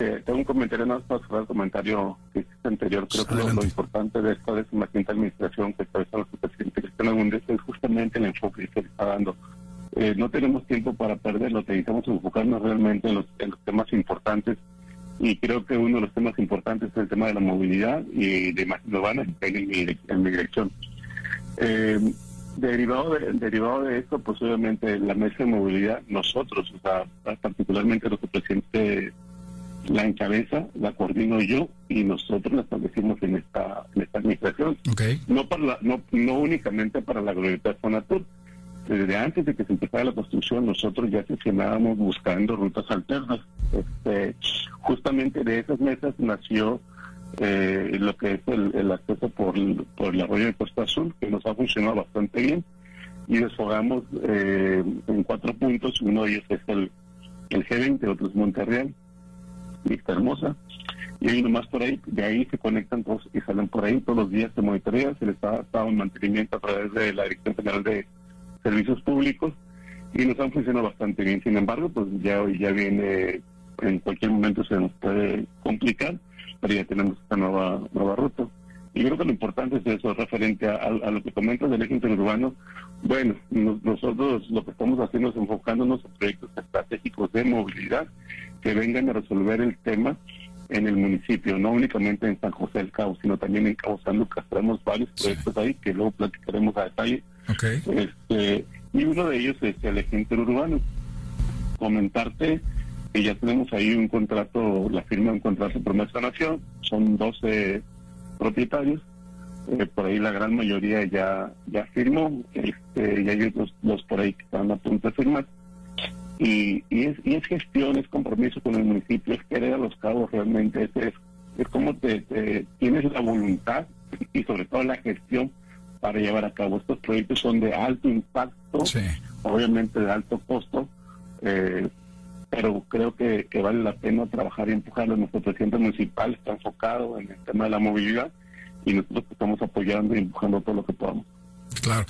Este, tengo un comentario, no para cerrar el comentario que hiciste anterior. Creo que lo, lo importante de esta décima quinta administración que está el presidente Cristian Agúndez es justamente el enfoque que se está dando. Eh, no tenemos tiempo para perderlo, necesitamos enfocarnos realmente en los, en los temas importantes, y creo que uno de los temas importantes es el tema de la movilidad y de imagen urbana en mi, en mi dirección. Eh, derivado de, derivado de esto, pues obviamente la mesa de movilidad, nosotros, o sea, particularmente los que el presidente la encabeza, la coordino yo, y nosotros la establecimos en esta, en esta administración. Okay. No para la, no, no únicamente para la Glorieta Fonatur. Desde antes de que se empezara la construcción, nosotros ya sesionábamos buscando rutas alternas. Este, justamente de esas mesas nació eh, lo que es el, el acceso por el, por el arroyo de Costa Azul, que nos ha funcionado bastante bien, y desfogamos eh, en cuatro puntos. Uno de ellos es el, el G veinte, otro es Monterreal, Vista Hermosa, y hay uno más por ahí. De ahí se conectan todos y salen por ahí. Todos los días se monitorea, se les ha dado un mantenimiento a través de la Dirección General de Servicios Públicos, y nos han funcionado bastante bien. Sin embargo, pues ya hoy ya viene, en cualquier momento se nos puede complicar, pero ya tenemos esta nueva nueva ruta. Y creo que lo importante es eso, referente a, a, a lo que comentas del eje interurbano. Bueno, nos, nosotros lo que estamos haciendo es enfocándonos en proyectos estratégicos de movilidad que vengan a resolver el tema en el municipio, no únicamente en San José del Cabo, sino también en Cabo San Lucas. Tenemos varios proyectos ahí que luego platicaremos a detalle. Okay. Este, y uno de ellos es el eje interurbano. Comentarte que ya tenemos ahí un contrato, la firma de un contrato de promesa nación, son doce propietarios, eh, por ahí la gran mayoría ya ya firmó, este, y hay otros dos por ahí que están a punto de firmar. Y, y, es, y es gestión, es compromiso con el municipio, es querer a Los Cabos realmente, es, es, es como te, te tienes la voluntad y sobre todo la gestión para llevar a cabo. Estos proyectos son de alto impacto, sí, obviamente de alto costo, eh, pero creo que, que vale la pena trabajar y empujarlo. Nuestro presidente municipal está enfocado en el tema de la movilidad, y nosotros estamos apoyando y empujando todo lo que podamos. Claro.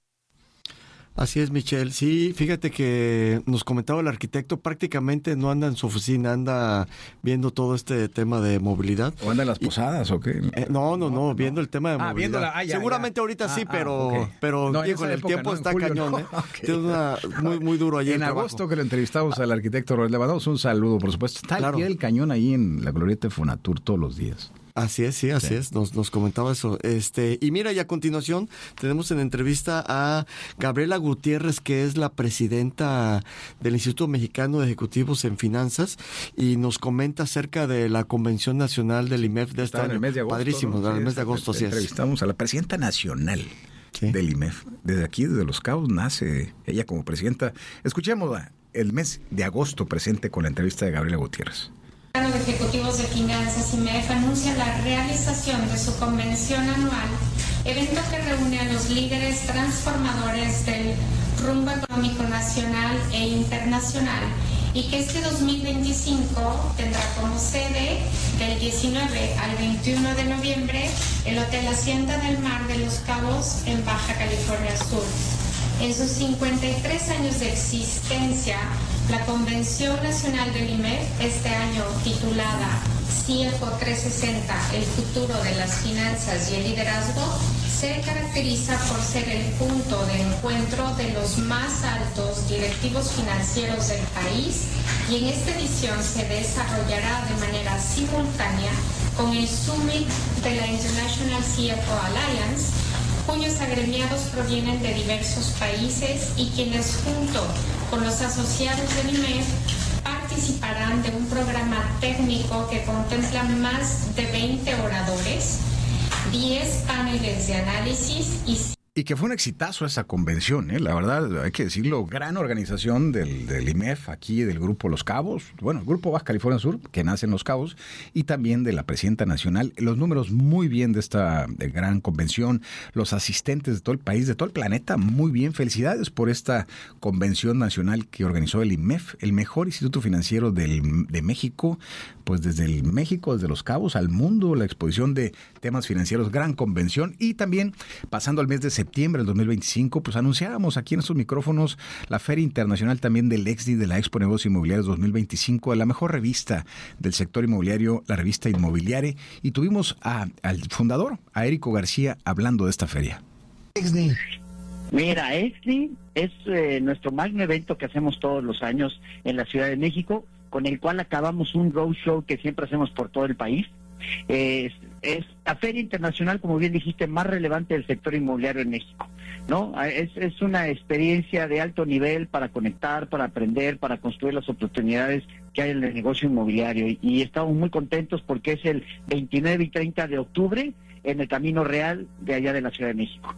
Así es, Michelle. Sí, fíjate que nos comentaba el arquitecto, prácticamente no anda en su oficina, anda viendo todo este tema de movilidad. ¿O anda en las posadas y, o qué? Eh, no, no, no, viendo el tema de ah, movilidad. La, ah, ya, Seguramente ya. ahorita ah, sí, ah, pero, okay. pero no, digo, en el época, tiempo no, está julio, cañón, no. ¿eh? Okay. Tiene una muy, muy duro ayer. En agosto que lo entrevistamos al arquitecto Roel, le mandamos un saludo, por supuesto. Está claro. Al pie del cañón ahí en la Glorieta de Fonatur todos los días. Así es, sí, así sí. es, nos, nos comentaba eso. Este, y mira, y a continuación tenemos en entrevista a Gabriela Gutiérrez, que es la presidenta del Instituto Mexicano de Ejecutivos en Finanzas, y nos comenta acerca de la Convención Nacional del I M E F de este año. En el mes de agosto. Padrísimo, ¿no? en el sí, mes de agosto, así es. Entrevistamos a la presidenta nacional sí. del I M E F. Desde aquí, desde Los Cabos, nace ella como presidenta. Escuchemos el mes de agosto presente con la entrevista de Gabriela Gutiérrez. de Ejecutivos de Finanzas I M E F anuncia la realización de su convención anual, evento que reúne a los líderes transformadores del rumbo económico nacional e internacional, y que este dos mil veinticinco tendrá como sede del diecinueve al veintiuno de noviembre el Hotel Hacienda del Mar de Los Cabos en Baja California Sur. En sus cincuenta y tres años de existencia, la Convención Nacional del I M E F, este año titulada C F O trescientos sesenta, el futuro de las finanzas y el liderazgo, se caracteriza por ser el punto de encuentro de los más altos directivos financieros del país, y en esta edición se desarrollará de manera simultánea con el Summit de la International C F O Alliance, cuyos agremiados provienen de diversos países y quienes junto con los asociados del I M E F participarán de un programa técnico que contempla más de veinte oradores, diez paneles de análisis y Y que fue un exitazo esa convención, ¿eh? La verdad, hay que decirlo, gran organización del, del I M E F, aquí del Grupo Los Cabos, bueno, el Grupo Baja California Sur, que nace en Los Cabos, y también de la Presidenta Nacional. Los números muy bien de esta de gran convención, los asistentes de todo el país, de todo el planeta, muy bien. Felicidades por esta convención nacional que organizó el I M E F, el mejor instituto financiero del, de México, pues desde el México, desde Los Cabos al mundo, la exposición de temas financieros, gran convención. Y también, pasando al mes de septiembre, septiembre del dos mil veinticinco, pues anunciábamos aquí en estos micrófonos la Feria Internacional también del Exdi, de la Expo Negocios Inmobiliarios dos mil veinticinco, de la mejor revista del sector inmobiliario, la revista Inmobiliare, y tuvimos a, al fundador, a Érico García, hablando de esta feria. Exdi. Mira, Exdi es eh, nuestro magno evento que hacemos todos los años en la Ciudad de México, con el cual acabamos un roadshow que siempre hacemos por todo el país. Eh, es, es la feria internacional, como bien dijiste, más relevante del sector inmobiliario en México, ¿no? Es, es una experiencia de alto nivel para conectar, para aprender, para construir las oportunidades que hay en el negocio inmobiliario, y, y estamos muy contentos porque es el veintinueve y treinta de octubre en el Camino Real de allá de la Ciudad de México.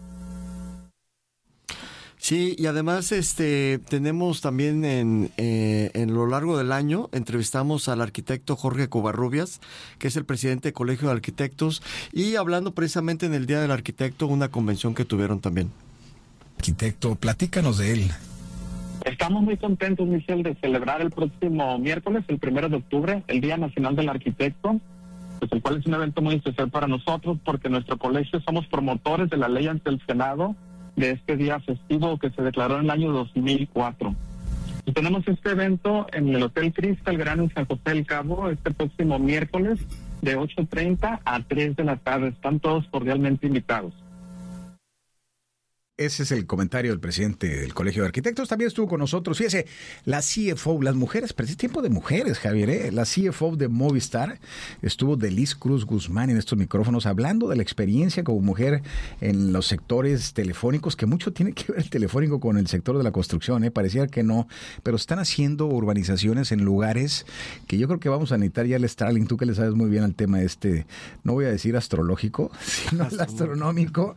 Sí, y además este tenemos también en, eh, en lo largo del año, entrevistamos al arquitecto Jorge Covarrubias, que es el presidente del Colegio de Arquitectos, y hablando precisamente en el Día del Arquitecto, una convención que tuvieron también. Arquitecto, platícanos de él. Estamos muy contentos, Michelle, de celebrar el próximo miércoles, el primero de octubre, el Día Nacional del Arquitecto, pues el cual es un evento muy especial para nosotros, porque nuestro colegio somos promotores de la ley ante el Senado de este día festivo que se declaró en el año dos mil cuatro. Y tenemos este evento en el Hotel Crystal Gran en San José del Cabo este próximo miércoles de ocho treinta a tres de la tarde. Están todos cordialmente invitados. Ese es el comentario del presidente del Colegio de Arquitectos. También estuvo con nosotros, fíjese, la C F O, las mujeres, pero es tiempo de mujeres, Javier, ¿eh? La C F O de Movistar, estuvo Delis Cruz Guzmán en estos micrófonos hablando de la experiencia como mujer en los sectores telefónicos, que mucho tiene que ver el telefónico con el sector de la construcción, ¿eh? Parecía que no, pero están haciendo urbanizaciones en lugares que yo creo que vamos a necesitar ya el Starlink, tú que le sabes muy bien al tema este, no voy a decir astrológico, sino el astronómico,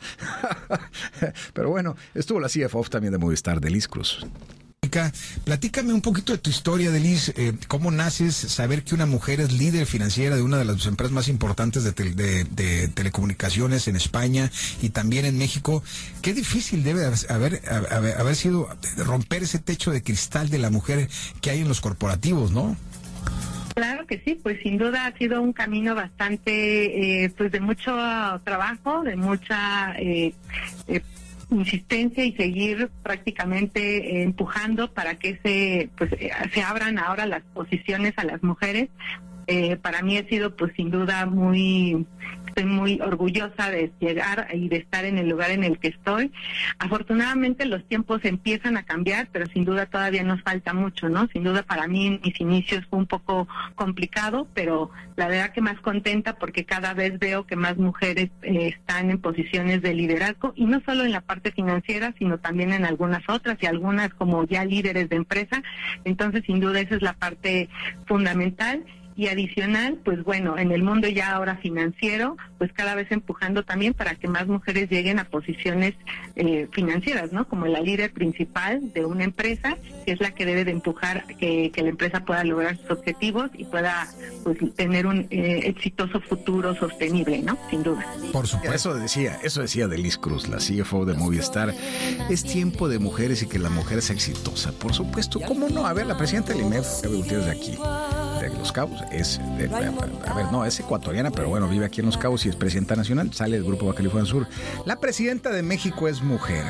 pero bueno, estuvo la C F O también de Movistar, Delis Cruz. Platícame un poquito de tu historia, Delis. Eh, ¿Cómo naces? Saber que una mujer es líder financiera de una de las empresas más importantes de, te, de, de telecomunicaciones en España y también en México. Qué difícil debe haber, haber, haber sido romper ese techo de cristal de la mujer que hay en los corporativos, ¿no? Claro que sí, pues sin duda ha sido un camino bastante, eh, pues de mucho trabajo, de mucha eh, eh, insistencia y seguir prácticamente eh, empujando para que se pues eh, se abran ahora las posiciones a las mujeres. Eh, para mí ha sido pues sin duda muy, estoy muy orgullosa de llegar y de estar en el lugar en el que estoy. Afortunadamente los tiempos empiezan a cambiar, pero sin duda todavía nos falta mucho, ¿no? Sin duda para mí en mis inicios fue un poco complicado, pero la verdad que más contenta porque cada vez veo que más mujeres eh, están en posiciones de liderazgo, y no solo en la parte financiera, sino también en algunas otras, y algunas como ya líderes de empresa. Entonces sin duda esa es la parte fundamental. Y adicional, pues bueno, en el mundo ya ahora financiero, pues cada vez empujando también para que más mujeres lleguen a posiciones eh, financieras, ¿no? Como la líder principal de una empresa, que es la que debe de empujar que, que la empresa pueda lograr sus objetivos y pueda pues tener un eh, exitoso futuro sostenible, ¿no? Sin duda. Por supuesto, eso decía, eso decía Delis Cruz, la C F O de Movistar. Es tiempo de mujeres y que la mujer sea exitosa. Por supuesto, ¿cómo no? A ver, la presidenta del I M E F, ustedes de aquí, de Los Cabos, es, de, a ver, no, es ecuatoriana, pero bueno, vive aquí en Los Cabos y es presidenta nacional, sale del Grupo Baja California Sur. La presidenta de México es mujer.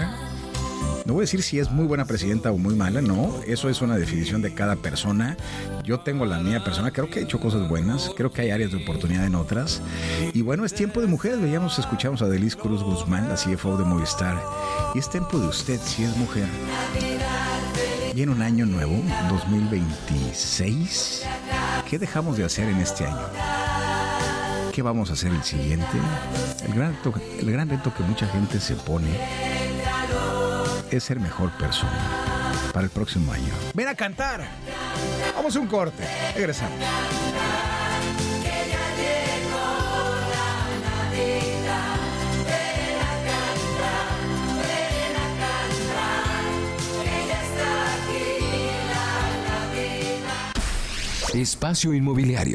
No voy a decir si es muy buena presidenta o muy mala, no, eso es una definición de cada persona. Yo tengo la mía persona, creo que ha hecho cosas buenas, creo que hay áreas de oportunidad en otras. Y bueno, es tiempo de mujeres, veíamos, escuchamos a Delis Cruz Guzmán, la C F O de Movistar. Y es tiempo de usted, si es mujer. Viene un año nuevo, dos mil veintiséis. ¿Qué dejamos de hacer en este año? ¿Qué vamos a hacer el siguiente? El gran reto, el gran reto que mucha gente se pone es ser mejor persona para el próximo año. ¡Ven a cantar! Vamos a un corte. Regresamos. Espacio Inmobiliario.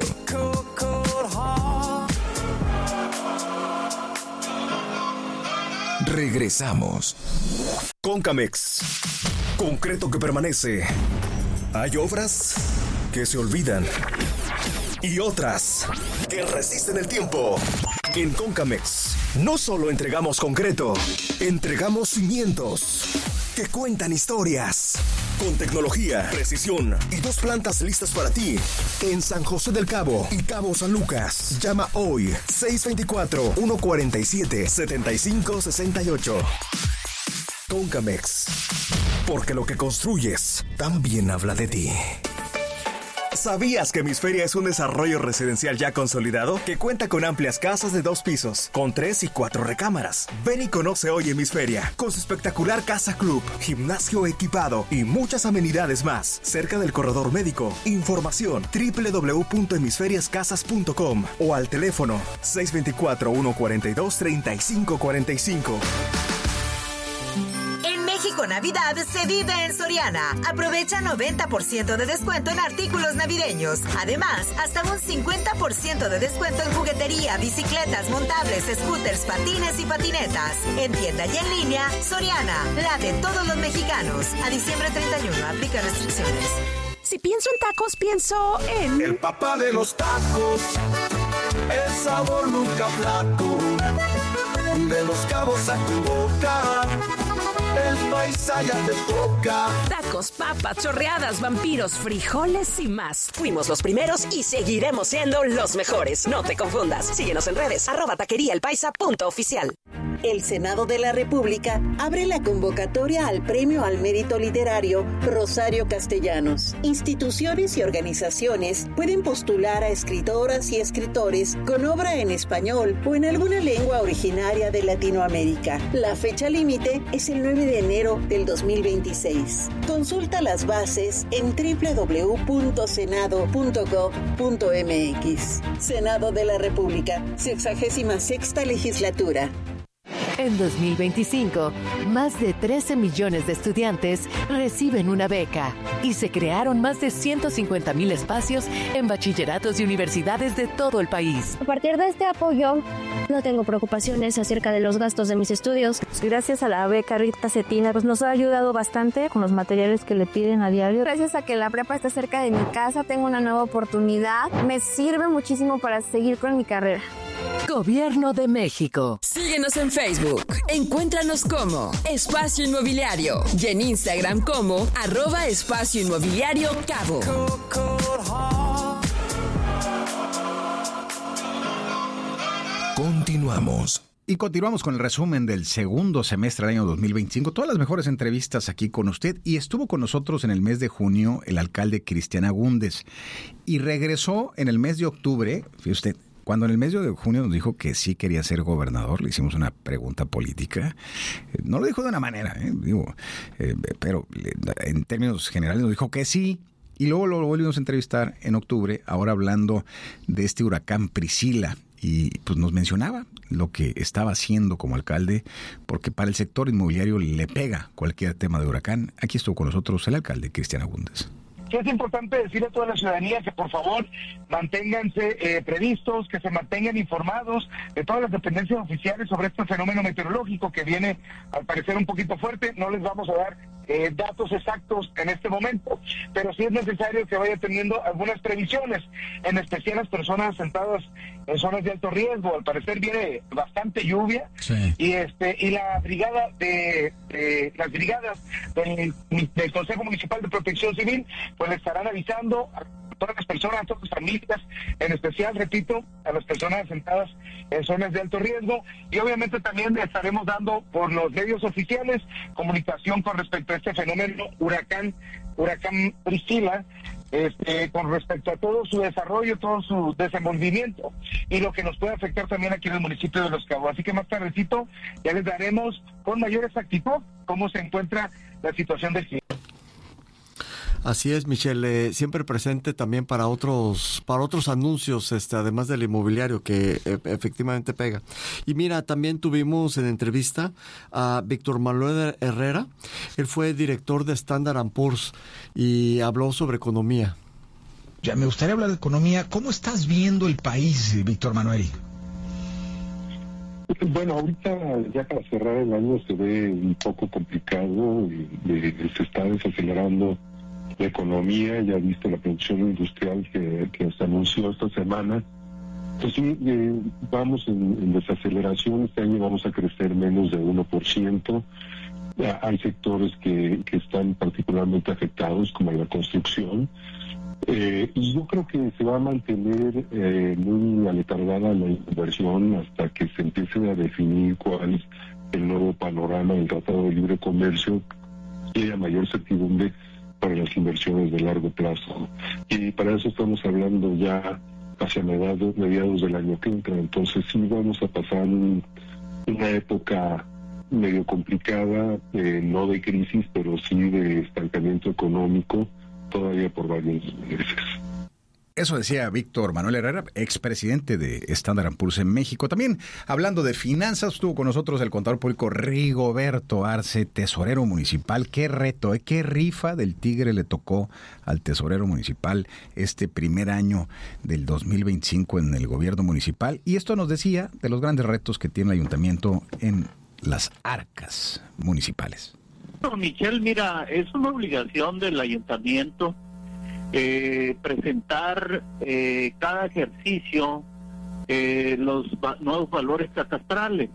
Regresamos. Concamex. Concreto que permanece. Hay obras que se olvidan y otras que resisten el tiempo. En Concamex No solo entregamos concreto, entregamos cimientos que cuentan historias. Con tecnología, precisión y dos plantas listas para ti. En San José del Cabo y Cabo San Lucas. Llama hoy seis dos cuatro, uno cuatro siete, siete cinco seis ocho. Concamex. Porque lo que construyes también habla de ti. ¿Sabías que Hemisferia es un desarrollo residencial ya consolidado que cuenta con amplias casas de dos pisos, con tres y cuatro recámaras? Ven y conoce hoy Hemisferia, con su espectacular casa club, gimnasio equipado y muchas amenidades más, cerca del corredor médico. Información doble u doble u doble u punto hemisferias casas punto com o al teléfono seis dos cuatro, uno cuatro dos, tres cinco cuatro cinco. México Navidad se vive en Soriana. Aprovecha noventa por ciento de descuento en artículos navideños. Además, hasta un cincuenta por ciento de descuento en juguetería, bicicletas, montables, scooters, patines y patinetas. En tienda y en línea, Soriana, la de todos los mexicanos. A diciembre treinta y uno, aplica restricciones. Si pienso en tacos, pienso en... El papá de los tacos, el sabor nunca flaco, de Los Cabos a tu boca, el paisa ya te toca. Tacos, papas, chorreadas, vampiros, frijoles y más. Fuimos los primeros y seguiremos siendo los mejores. No te confundas. Síguenos en redes, arroba taquería el paisa punto oficial. El Senado de la República abre la convocatoria al Premio al Mérito Literario Rosario Castellanos. Instituciones y organizaciones pueden postular a escritoras y escritores con obra en español o en alguna lengua originaria de Latinoamérica. La fecha límite es el nueve de enero del dos mil veintiséis. Consulta las bases en doble u doble u doble u punto senado punto gob punto m x. Senado de la República, sexagésima sexta legislatura. En dos mil veinticinco, más de trece millones de estudiantes reciben una beca y se crearon más de ciento cincuenta mil espacios en bachilleratos y universidades de todo el país. A partir de este apoyo, no tengo preocupaciones acerca de los gastos de mis estudios. Gracias a la beca Rita Cetina, pues nos ha ayudado bastante con los materiales que le piden a diario. Gracias a que la prepa está cerca de mi casa, tengo una nueva oportunidad. Me sirve muchísimo para seguir con mi carrera. Gobierno de México. Síguenos en Facebook. Encuéntranos como Espacio Inmobiliario y en Instagram como arroba Espacio Inmobiliario Cabo. Continuamos. Y continuamos con el resumen del segundo semestre del año dos mil veinticinco. Todas las mejores entrevistas aquí con usted. Y estuvo con nosotros en el mes de junio el alcalde Cristian Agúndez. Y regresó en el mes de octubre, fíjese usted, cuando en el mes de junio nos dijo que sí quería ser gobernador, le hicimos una pregunta política. No lo dijo de una manera, ¿eh? Digo, eh, pero en términos generales nos dijo que sí. Y luego lo volvimos a entrevistar en octubre, ahora hablando de este huracán Priscila. Y pues nos mencionaba lo que estaba haciendo como alcalde, porque para el sector inmobiliario le pega cualquier tema de huracán. Aquí estuvo con nosotros el alcalde Cristian Agúndez. Sí, es importante decirle a toda la ciudadanía que por favor manténganse eh, previstos, que se mantengan informados de todas las dependencias oficiales sobre este fenómeno meteorológico que viene al parecer un poquito fuerte. No les vamos a dar eh, datos exactos en este momento, pero sí es necesario que vaya teniendo algunas previsiones, en especial las personas asentadas en zonas de alto riesgo. Al parecer viene bastante lluvia, sí. y este y la brigada de, de las brigadas del, del Consejo Municipal de Protección Civil pues le estarán avisando a todas las personas, a todas las familias, en especial, repito, a las personas asentadas en zonas de alto riesgo, y obviamente también estaremos dando por los medios oficiales comunicación con respecto a este fenómeno huracán, huracán Priscila, Este, con respecto a todo su desarrollo, todo su desenvolvimiento y lo que nos puede afectar también aquí en el municipio de Los Cabos. Así que más tardecito ya les daremos con mayor exactitud cómo se encuentra la situación del clima. Así es, Michelle, eh, siempre presente también para otros para otros anuncios, este, además del inmobiliario que eh, efectivamente pega. Y mira, también tuvimos en entrevista a Víctor Manuel Herrera. Él fue director de Standard and Poor's y habló sobre economía. Ya me gustaría hablar de economía. ¿Cómo estás viendo el país, Víctor Manuel? Bueno, ahorita ya para cerrar el año se ve un poco complicado y, y se está desacelerando la economía. Ya viste la producción industrial que, que se anunció esta semana Pues sí, eh, vamos en, en desaceleración. Este año vamos a crecer menos de uno por ciento. Hay sectores que, que están particularmente afectados, como la construcción. Eh, y yo creo que se va a mantener eh, muy aletargada la inversión hasta que se empiece a definir cuál es el nuevo panorama del Tratado de Libre Comercio y haya mayor certidumbre para las inversiones de largo plazo. Y para eso estamos hablando ya hacia mediados, mediados del año que entra. Entonces sí vamos a pasar un, una época medio complicada, eh, no de crisis, pero sí de estancamiento económico, todavía por varios meses. Eso decía Víctor Manuel Herrera, expresidente de Standard and Poor's en México. También, hablando de finanzas, estuvo con nosotros el contador público Rigoberto Arce, tesorero municipal. Qué reto, ¿eh? Qué rifa del tigre le tocó al tesorero municipal este primer año del dos mil veinticinco en el gobierno municipal. Y esto nos decía de los grandes retos que tiene el ayuntamiento en las arcas municipales. No, Michelle, mira, es una obligación del ayuntamiento eh, presentar eh, cada ejercicio eh, los va- nuevos valores catastrales.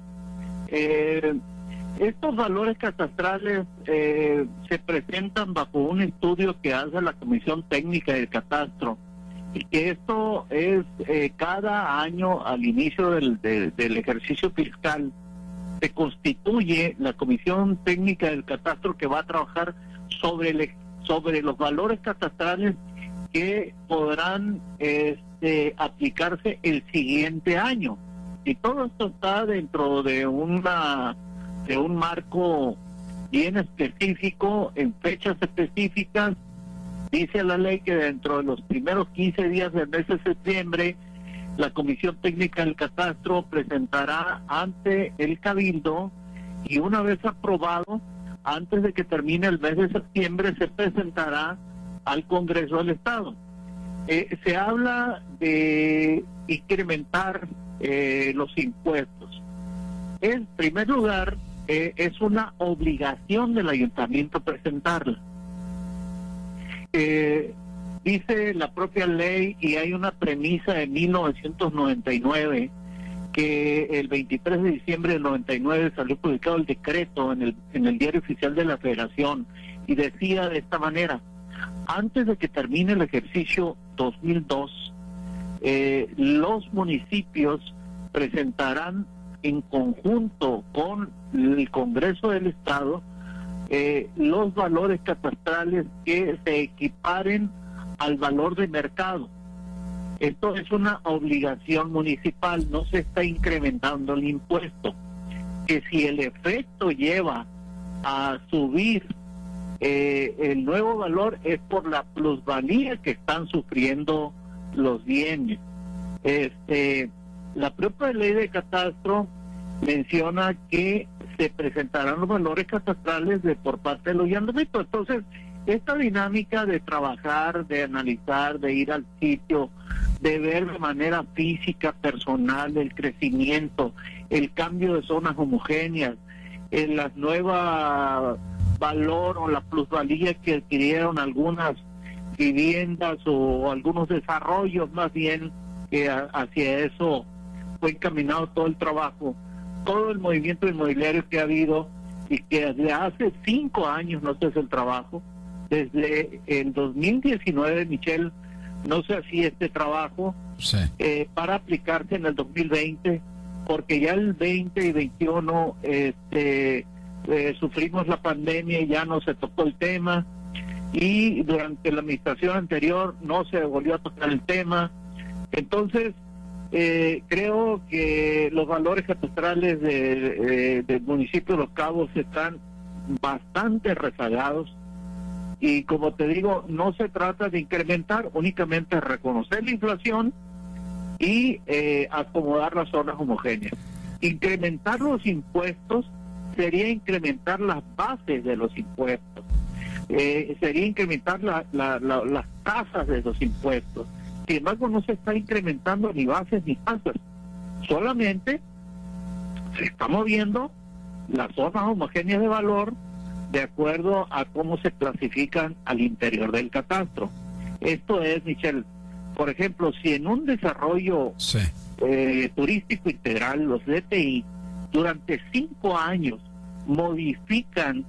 Eh, estos valores catastrales eh, se presentan bajo un estudio que hace la Comisión Técnica del Catastro, y que esto es eh, cada año al inicio del, de, del ejercicio fiscal. Se constituye la Comisión Técnica del Catastro que va a trabajar sobre el, sobre los valores catastrales que podrán este, aplicarse el siguiente año. Y todo esto está dentro de una de un marco bien específico, en fechas específicas. Dice la ley que dentro de los primeros quince días del mes de septiembre la Comisión Técnica del Catastro presentará ante el Cabildo, y una vez aprobado, antes de que termine el mes de septiembre, se presentará al Congreso del Estado. Eh, se habla de incrementar eh, los impuestos. En primer lugar, eh, es una obligación del ayuntamiento presentarla. Eh, Dice la propia ley, y hay una premisa de mil novecientos noventa y nueve, que el veintitrés de diciembre del noventa y nueve salió publicado el decreto en el, en el Diario Oficial de la Federación, y decía de esta manera: antes de que termine el ejercicio dos mil dos, eh, los municipios presentarán en conjunto con el Congreso del Estado eh, los valores catastrales que se equiparen al valor de mercado. Esto es una obligación municipal, no se está incrementando el impuesto. Que si el efecto lleva a subir eh, el nuevo valor es por la plusvalía que están sufriendo los bienes. Este, la propia ley de catastro menciona que se presentarán los valores catastrales de por parte de los ayuntamientos. Entonces, esta dinámica de trabajar, de analizar, de ir al sitio, de ver de manera física, personal, el crecimiento, el cambio de zonas homogéneas, en las nuevas valor o la plusvalía que adquirieron algunas viviendas o algunos desarrollos, más bien, que a, hacia eso fue encaminado todo el trabajo, todo el movimiento inmobiliario que ha habido, y que desde hace cinco años no se hace el trabajo. Desde el dos mil diecinueve, Michelle, no se hacía este trabajo sí. eh, para aplicarse en el dos mil veinte, porque ya el veinte y veintiuno este, eh, sufrimos la pandemia y ya no se tocó el tema, y durante la administración anterior no se volvió a tocar el tema. Entonces, eh, creo que los valores catastrales de, eh, del municipio de Los Cabos están bastante rezagados. Y como te digo, no se trata de incrementar, únicamente de reconocer la inflación y eh, acomodar las zonas homogéneas. Incrementar los impuestos sería incrementar las bases de los impuestos, eh, sería incrementar la, la, la, las tasas de los impuestos. Sin embargo, no se está incrementando ni bases ni tasas, solamente se está moviendo las zonas homogéneas de valor de acuerdo a cómo se clasifican al interior del catastro. Esto es, Michelle, por ejemplo, si en un desarrollo sí. eh, turístico integral, los D T I, durante cinco años modifican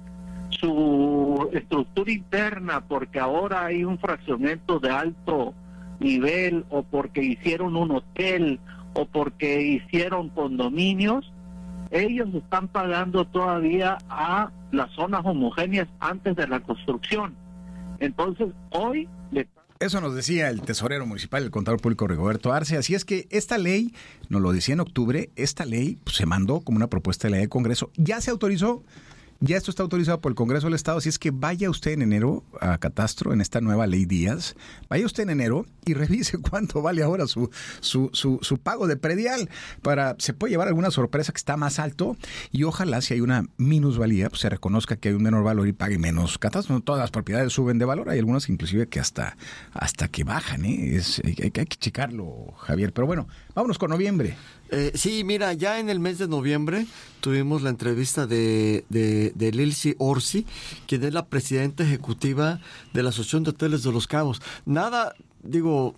su estructura interna porque ahora hay un fraccionamiento de alto nivel, o porque hicieron un hotel, o porque hicieron condominios, ellos están pagando todavía a las zonas homogéneas antes de la construcción. Entonces, hoy le... Eso nos decía el tesorero municipal, el contador público Rigoberto Arce. Así es que esta ley, nos lo decía en octubre, esta ley pues, se mandó como una propuesta de ley del Congreso. Ya se autorizó. Ya esto está autorizado por el Congreso del Estado, así es que vaya usted en enero a Catastro, en esta nueva ley Díaz, vaya usted en enero y revise cuánto vale ahora su su, su, su pago de predial. Para, se puede llevar alguna sorpresa que está más alto y ojalá si hay una minusvalía, pues se reconozca que hay un menor valor y pague menos Catastro. No todas las propiedades suben de valor, hay algunas inclusive que hasta, hasta que bajan, ¿eh? Es, hay, hay que checarlo, Javier. Pero bueno, vámonos con noviembre. Eh, sí, mira, ya en el mes de noviembre tuvimos la entrevista de, de, de Lilsi Orsi, quien es la presidenta ejecutiva de la Asociación de Hoteles de Los Cabos. Nada, digo,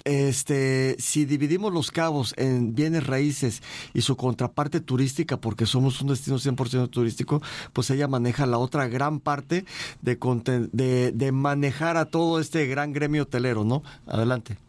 este, si dividimos Los Cabos en bienes raíces y su contraparte turística, porque somos un destino cien por ciento turístico, pues ella maneja la otra gran parte de, de, de manejar a todo este gran gremio hotelero, ¿no? Adelante.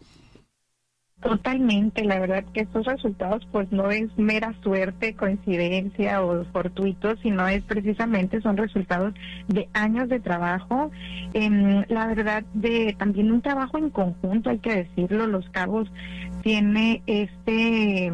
Totalmente, la verdad que estos resultados pues no es mera suerte, coincidencia o fortuitos, sino es precisamente son resultados de años de trabajo, eh, la verdad de también un trabajo en conjunto, hay que decirlo. Los Cabos tiene este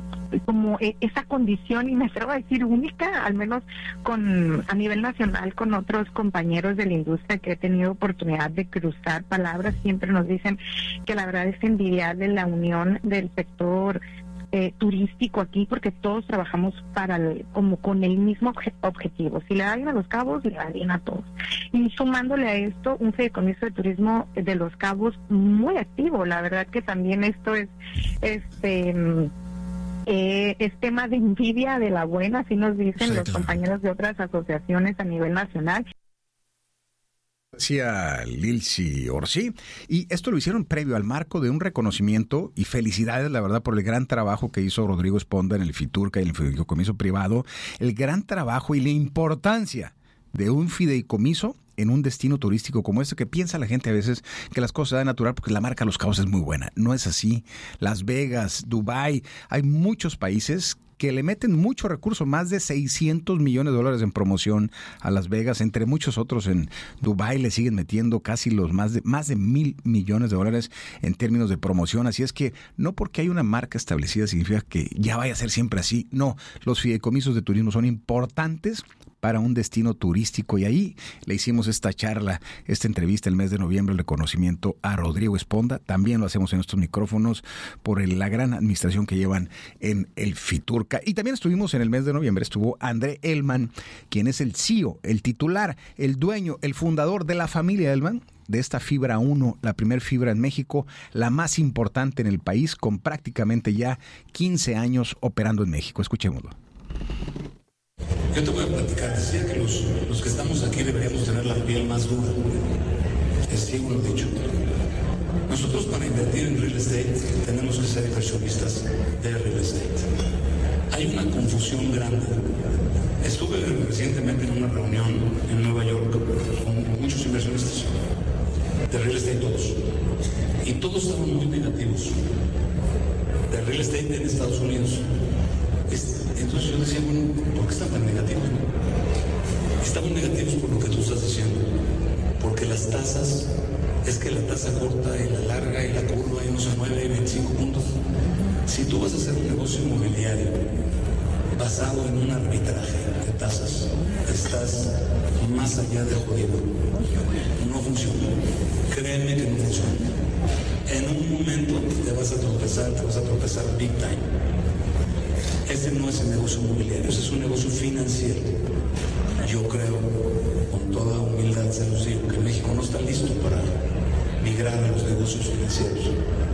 como esa condición, y me atrevo a decir única, al menos con a nivel nacional, con otros compañeros de la industria que he tenido oportunidad de cruzar palabras, siempre nos dicen que la verdad es envidiable la unión del sector eh, turístico aquí, porque todos trabajamos para el, como con el mismo obje, objetivo. Si le da bien a Los Cabos, le da bien a todos. Y sumándole a esto, un fideicomiso de turismo de Los Cabos muy activo. La verdad que también esto es este Eh, es tema de envidia de la buena, así nos dicen sí, los claro. compañeros de otras asociaciones a nivel nacional. Decía Lilsi Orsi, y esto lo hicieron previo al marco de un reconocimiento, y felicidades, la verdad, por el gran trabajo que hizo Rodrigo Esponda en el FITURCA y en el fideicomiso privado, el gran trabajo y la importancia de un fideicomiso en un destino turístico como este, que piensa la gente a veces que las cosas se dan natural porque la marca Los Cabos es muy buena. No es así. Las Vegas, Dubái, hay muchos países que le meten mucho recurso, más de seiscientos millones de dólares en promoción a Las Vegas, entre muchos otros. En Dubái le siguen metiendo casi los más de más de mil millones de dólares en términos de promoción. Así es que no porque hay una marca establecida significa que ya vaya a ser siempre así. No, los fideicomisos de turismo son importantes para un destino turístico, y ahí le hicimos esta charla, esta entrevista el mes de noviembre, el reconocimiento a Rodrigo Esponda. También lo hacemos en estos micrófonos por el, la gran administración que llevan en el FITURCA. Y también estuvimos en el mes de noviembre, estuvo André Elman, quien es el C E O, el titular, el dueño, el fundador de la familia Elman, de esta Fibra uno, la primer fibra en México, la más importante en el país, con prácticamente ya quince años operando en México. Escuchémoslo. Yo te voy a platicar, decía que los, los que estamos aquí deberíamos tener la piel más dura. Es ciego lo dicho. Nosotros para invertir en real estate tenemos que ser inversionistas de real estate. Hay una confusión grande. Estuve recientemente en una reunión en Nueva York con muchos inversionistas de real estate, todos. Y todos estaban muy negativos de real estate en Estados Unidos. Entonces yo decía, bueno, ¿por qué están tan negativos? Estamos negativos por lo que tú estás diciendo, porque las tasas, es que la tasa corta y la larga y la curva y no se mueve, hay veinticinco puntos. Si tú vas a hacer un negocio inmobiliario basado en un arbitraje de tasas, estás más allá del jodido. No funciona. Créeme que no funciona. En un momento te vas a tropezar, te vas a tropezar big time. Este no es el negocio inmobiliario, este es un negocio financiero. Yo creo, con toda humildad se los digo, que México no está listo para migrar a los negocios financieros.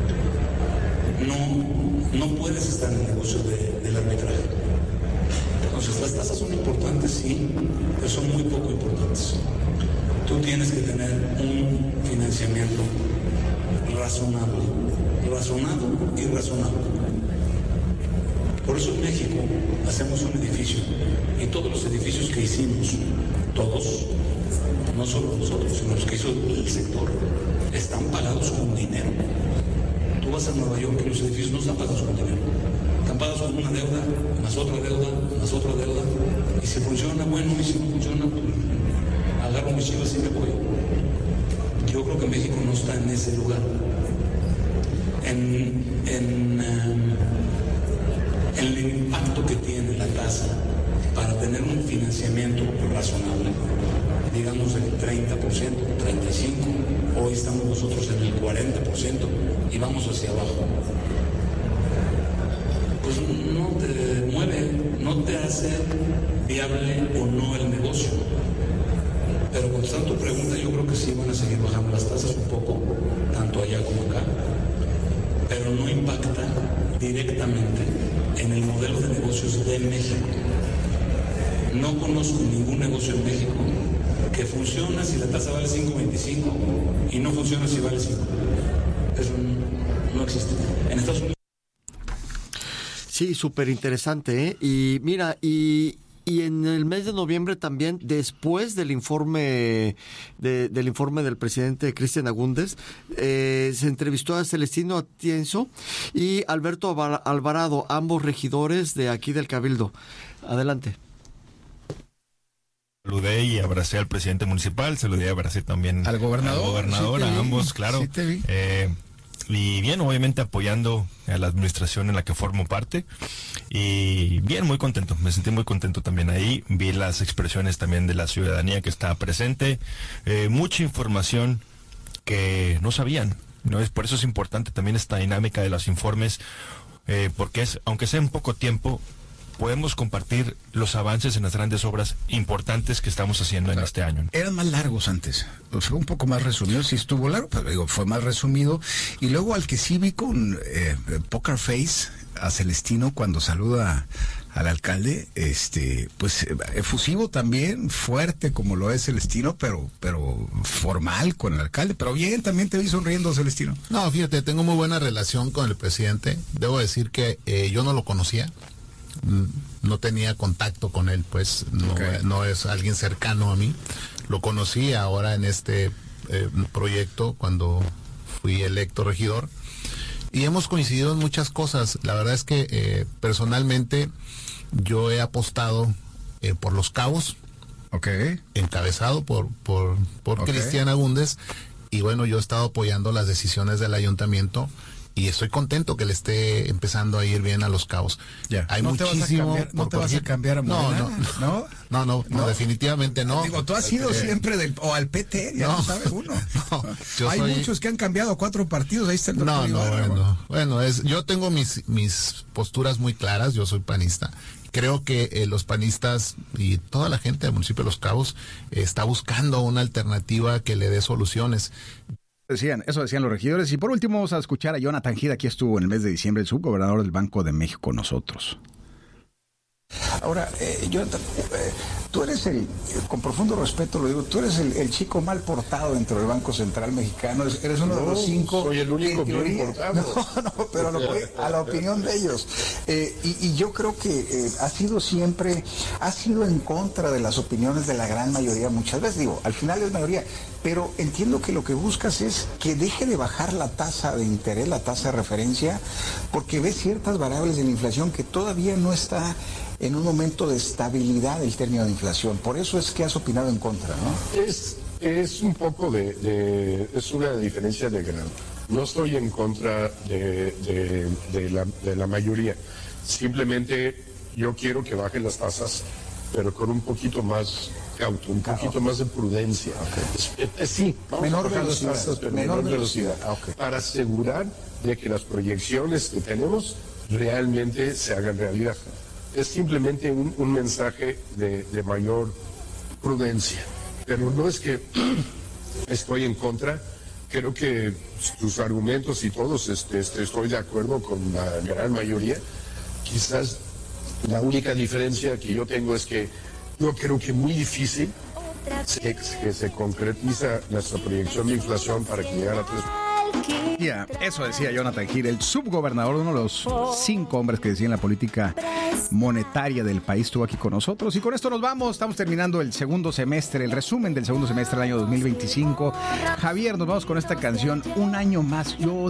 No, no puedes estar en el negocio de, del arbitraje. Entonces, las tasas son importantes, sí, pero son muy poco importantes. Tú tienes que tener un financiamiento razonable, razonado y razonable. Por eso en México hacemos un edificio y todos los edificios que hicimos, todos, no solo nosotros, sino los que hizo el sector, están pagados con dinero. Tú vas a Nueva York y los edificios no están pagados con dinero. Están pagados con una deuda, más otra deuda, más otra deuda. Y si funciona, bueno, y si no funciona, pues agarro mis chivas y me voy. Yo creo que México no está en ese lugar. En, en, um, en el impacto que tiene la tasa para tener un financiamiento razonable, digamos del treinta por ciento, treinta y cinco por ciento, hoy estamos nosotros en el cuarenta por ciento y vamos hacia abajo. Pues no te mueve, no te hace viable o no el negocio. Pero contestando tu pregunta, yo creo que sí van a seguir bajando las tasas un poco, tanto allá como acá, pero no impacta directamente en el modelo de negocios de México. No conozco ningún negocio en México que funciona si la tasa vale cinco punto veinticinco y no funciona si vale cinco. Eso no, no existe. En Estados Unidos. Sí, súper interesante, ¿eh? Y mira, y, y en el mes de noviembre también, después del informe de, del informe del presidente Cristian Agúndez, eh, se entrevistó a Celestino Atienzo y Alberto Alvarado, ambos regidores de aquí del Cabildo. Adelante. Saludé y abracé al presidente municipal, saludé y abracé también al gobernador, al gobernador, sí a vi, ambos, claro. Sí te vi. Eh, y bien, obviamente apoyando a la administración en la que formo parte. Y bien, muy contento, me sentí muy contento también ahí. Vi las expresiones también de la ciudadanía que estaba presente. Eh, mucha información que no sabían, ¿no? Es por eso es importante también esta dinámica de los informes, eh, porque es, aunque sea en poco tiempo, podemos compartir los avances en las grandes obras importantes que estamos haciendo claro. en este año. Eran más largos antes, fue un poco más resumido, sí estuvo largo, pero digo, fue más resumido. Y luego al que sí vi con eh, poker face a Celestino cuando saluda al alcalde, este, pues efusivo también, fuerte como lo es Celestino, pero, pero formal con el alcalde, pero bien, también te vi sonriendo, Celestino. No, fíjate, tengo muy buena relación con el presidente. Debo decir que eh, yo no lo conocía. No tenía contacto con él, pues no, okay. no es alguien cercano a mí. Lo conocí ahora en este eh, proyecto cuando fui electo regidor y hemos coincidido en muchas cosas. La verdad es que eh, personalmente yo he apostado eh, por Los Cabos, okay. encabezado por, por, por okay. Cristian Agúndez, y bueno, yo he estado apoyando las decisiones del ayuntamiento. Y estoy contento que le esté empezando a ir bien a Los Cabos. Ya. Hay ¿No muchísimo. Te vas a cambiar, ¿No te vas a cambiar a Morena? No, no, no, no, no, no, definitivamente no. Digo, tú has sido eh, siempre del o al P T, ya no, no sabe uno. No, hay soy... muchos que han cambiado cuatro partidos. Ahí está el doctor No, no, Ibarra, bueno, bueno, es, yo tengo mis mis posturas muy claras. Yo soy panista. Creo que eh, los panistas y toda la gente del municipio de Los Cabos eh, está buscando una alternativa que le dé soluciones. Decían, eso decían los regidores. Y por último vamos a escuchar a Jonathan Gida. Aquí estuvo en el mes de diciembre el subgobernador del Banco de México con nosotros. Ahora, eh, Jonathan, eh, tú eres el, con profundo respeto lo digo, tú eres el, el chico mal portado dentro del Banco Central Mexicano, eres, eres uno no, de los cinco. Soy el único bien portado. No, no, pero a, lo que, a la opinión de ellos. Eh, y, y yo creo que eh, ha sido siempre, ha sido en contra de las opiniones de la gran mayoría muchas veces, digo, al final es mayoría, pero entiendo que lo que buscas es que deje de bajar la tasa de interés, la tasa de referencia, porque ves ciertas variables de la inflación que todavía no está en un momento de estabilidad del término de inflación. Por eso es que has opinado en contra, ¿no? Es, es un poco de, de... es una diferencia de grado. No estoy en contra de, de, de, la, de la mayoría. Simplemente yo quiero que bajen las tasas, pero con un poquito más cauto, un poquito okay. más de prudencia. Okay. Es, es, sí, vamos menor a bajar velocidad, las tasas, pero menor, menor velocidad. velocidad. Okay. Para asegurar de que las proyecciones que tenemos realmente se hagan realidad. Es simplemente un, un mensaje de, de mayor prudencia. Pero no es que estoy en contra. Creo que tus argumentos y todos este, este, estoy de acuerdo con la gran mayoría. Quizás la única diferencia que yo tengo es que yo creo que es muy difícil que, que se concretiza nuestra proyección de inflación para que llegara a tres. Yeah, eso decía Jonathan Hill, el subgobernador, uno de los cinco hombres que decían la política monetaria del país, estuvo aquí con nosotros. Y con esto nos vamos, estamos terminando el segundo semestre, el resumen del segundo semestre del año dos mil veinticinco. Javier, nos vamos con esta canción, Un año más. Yo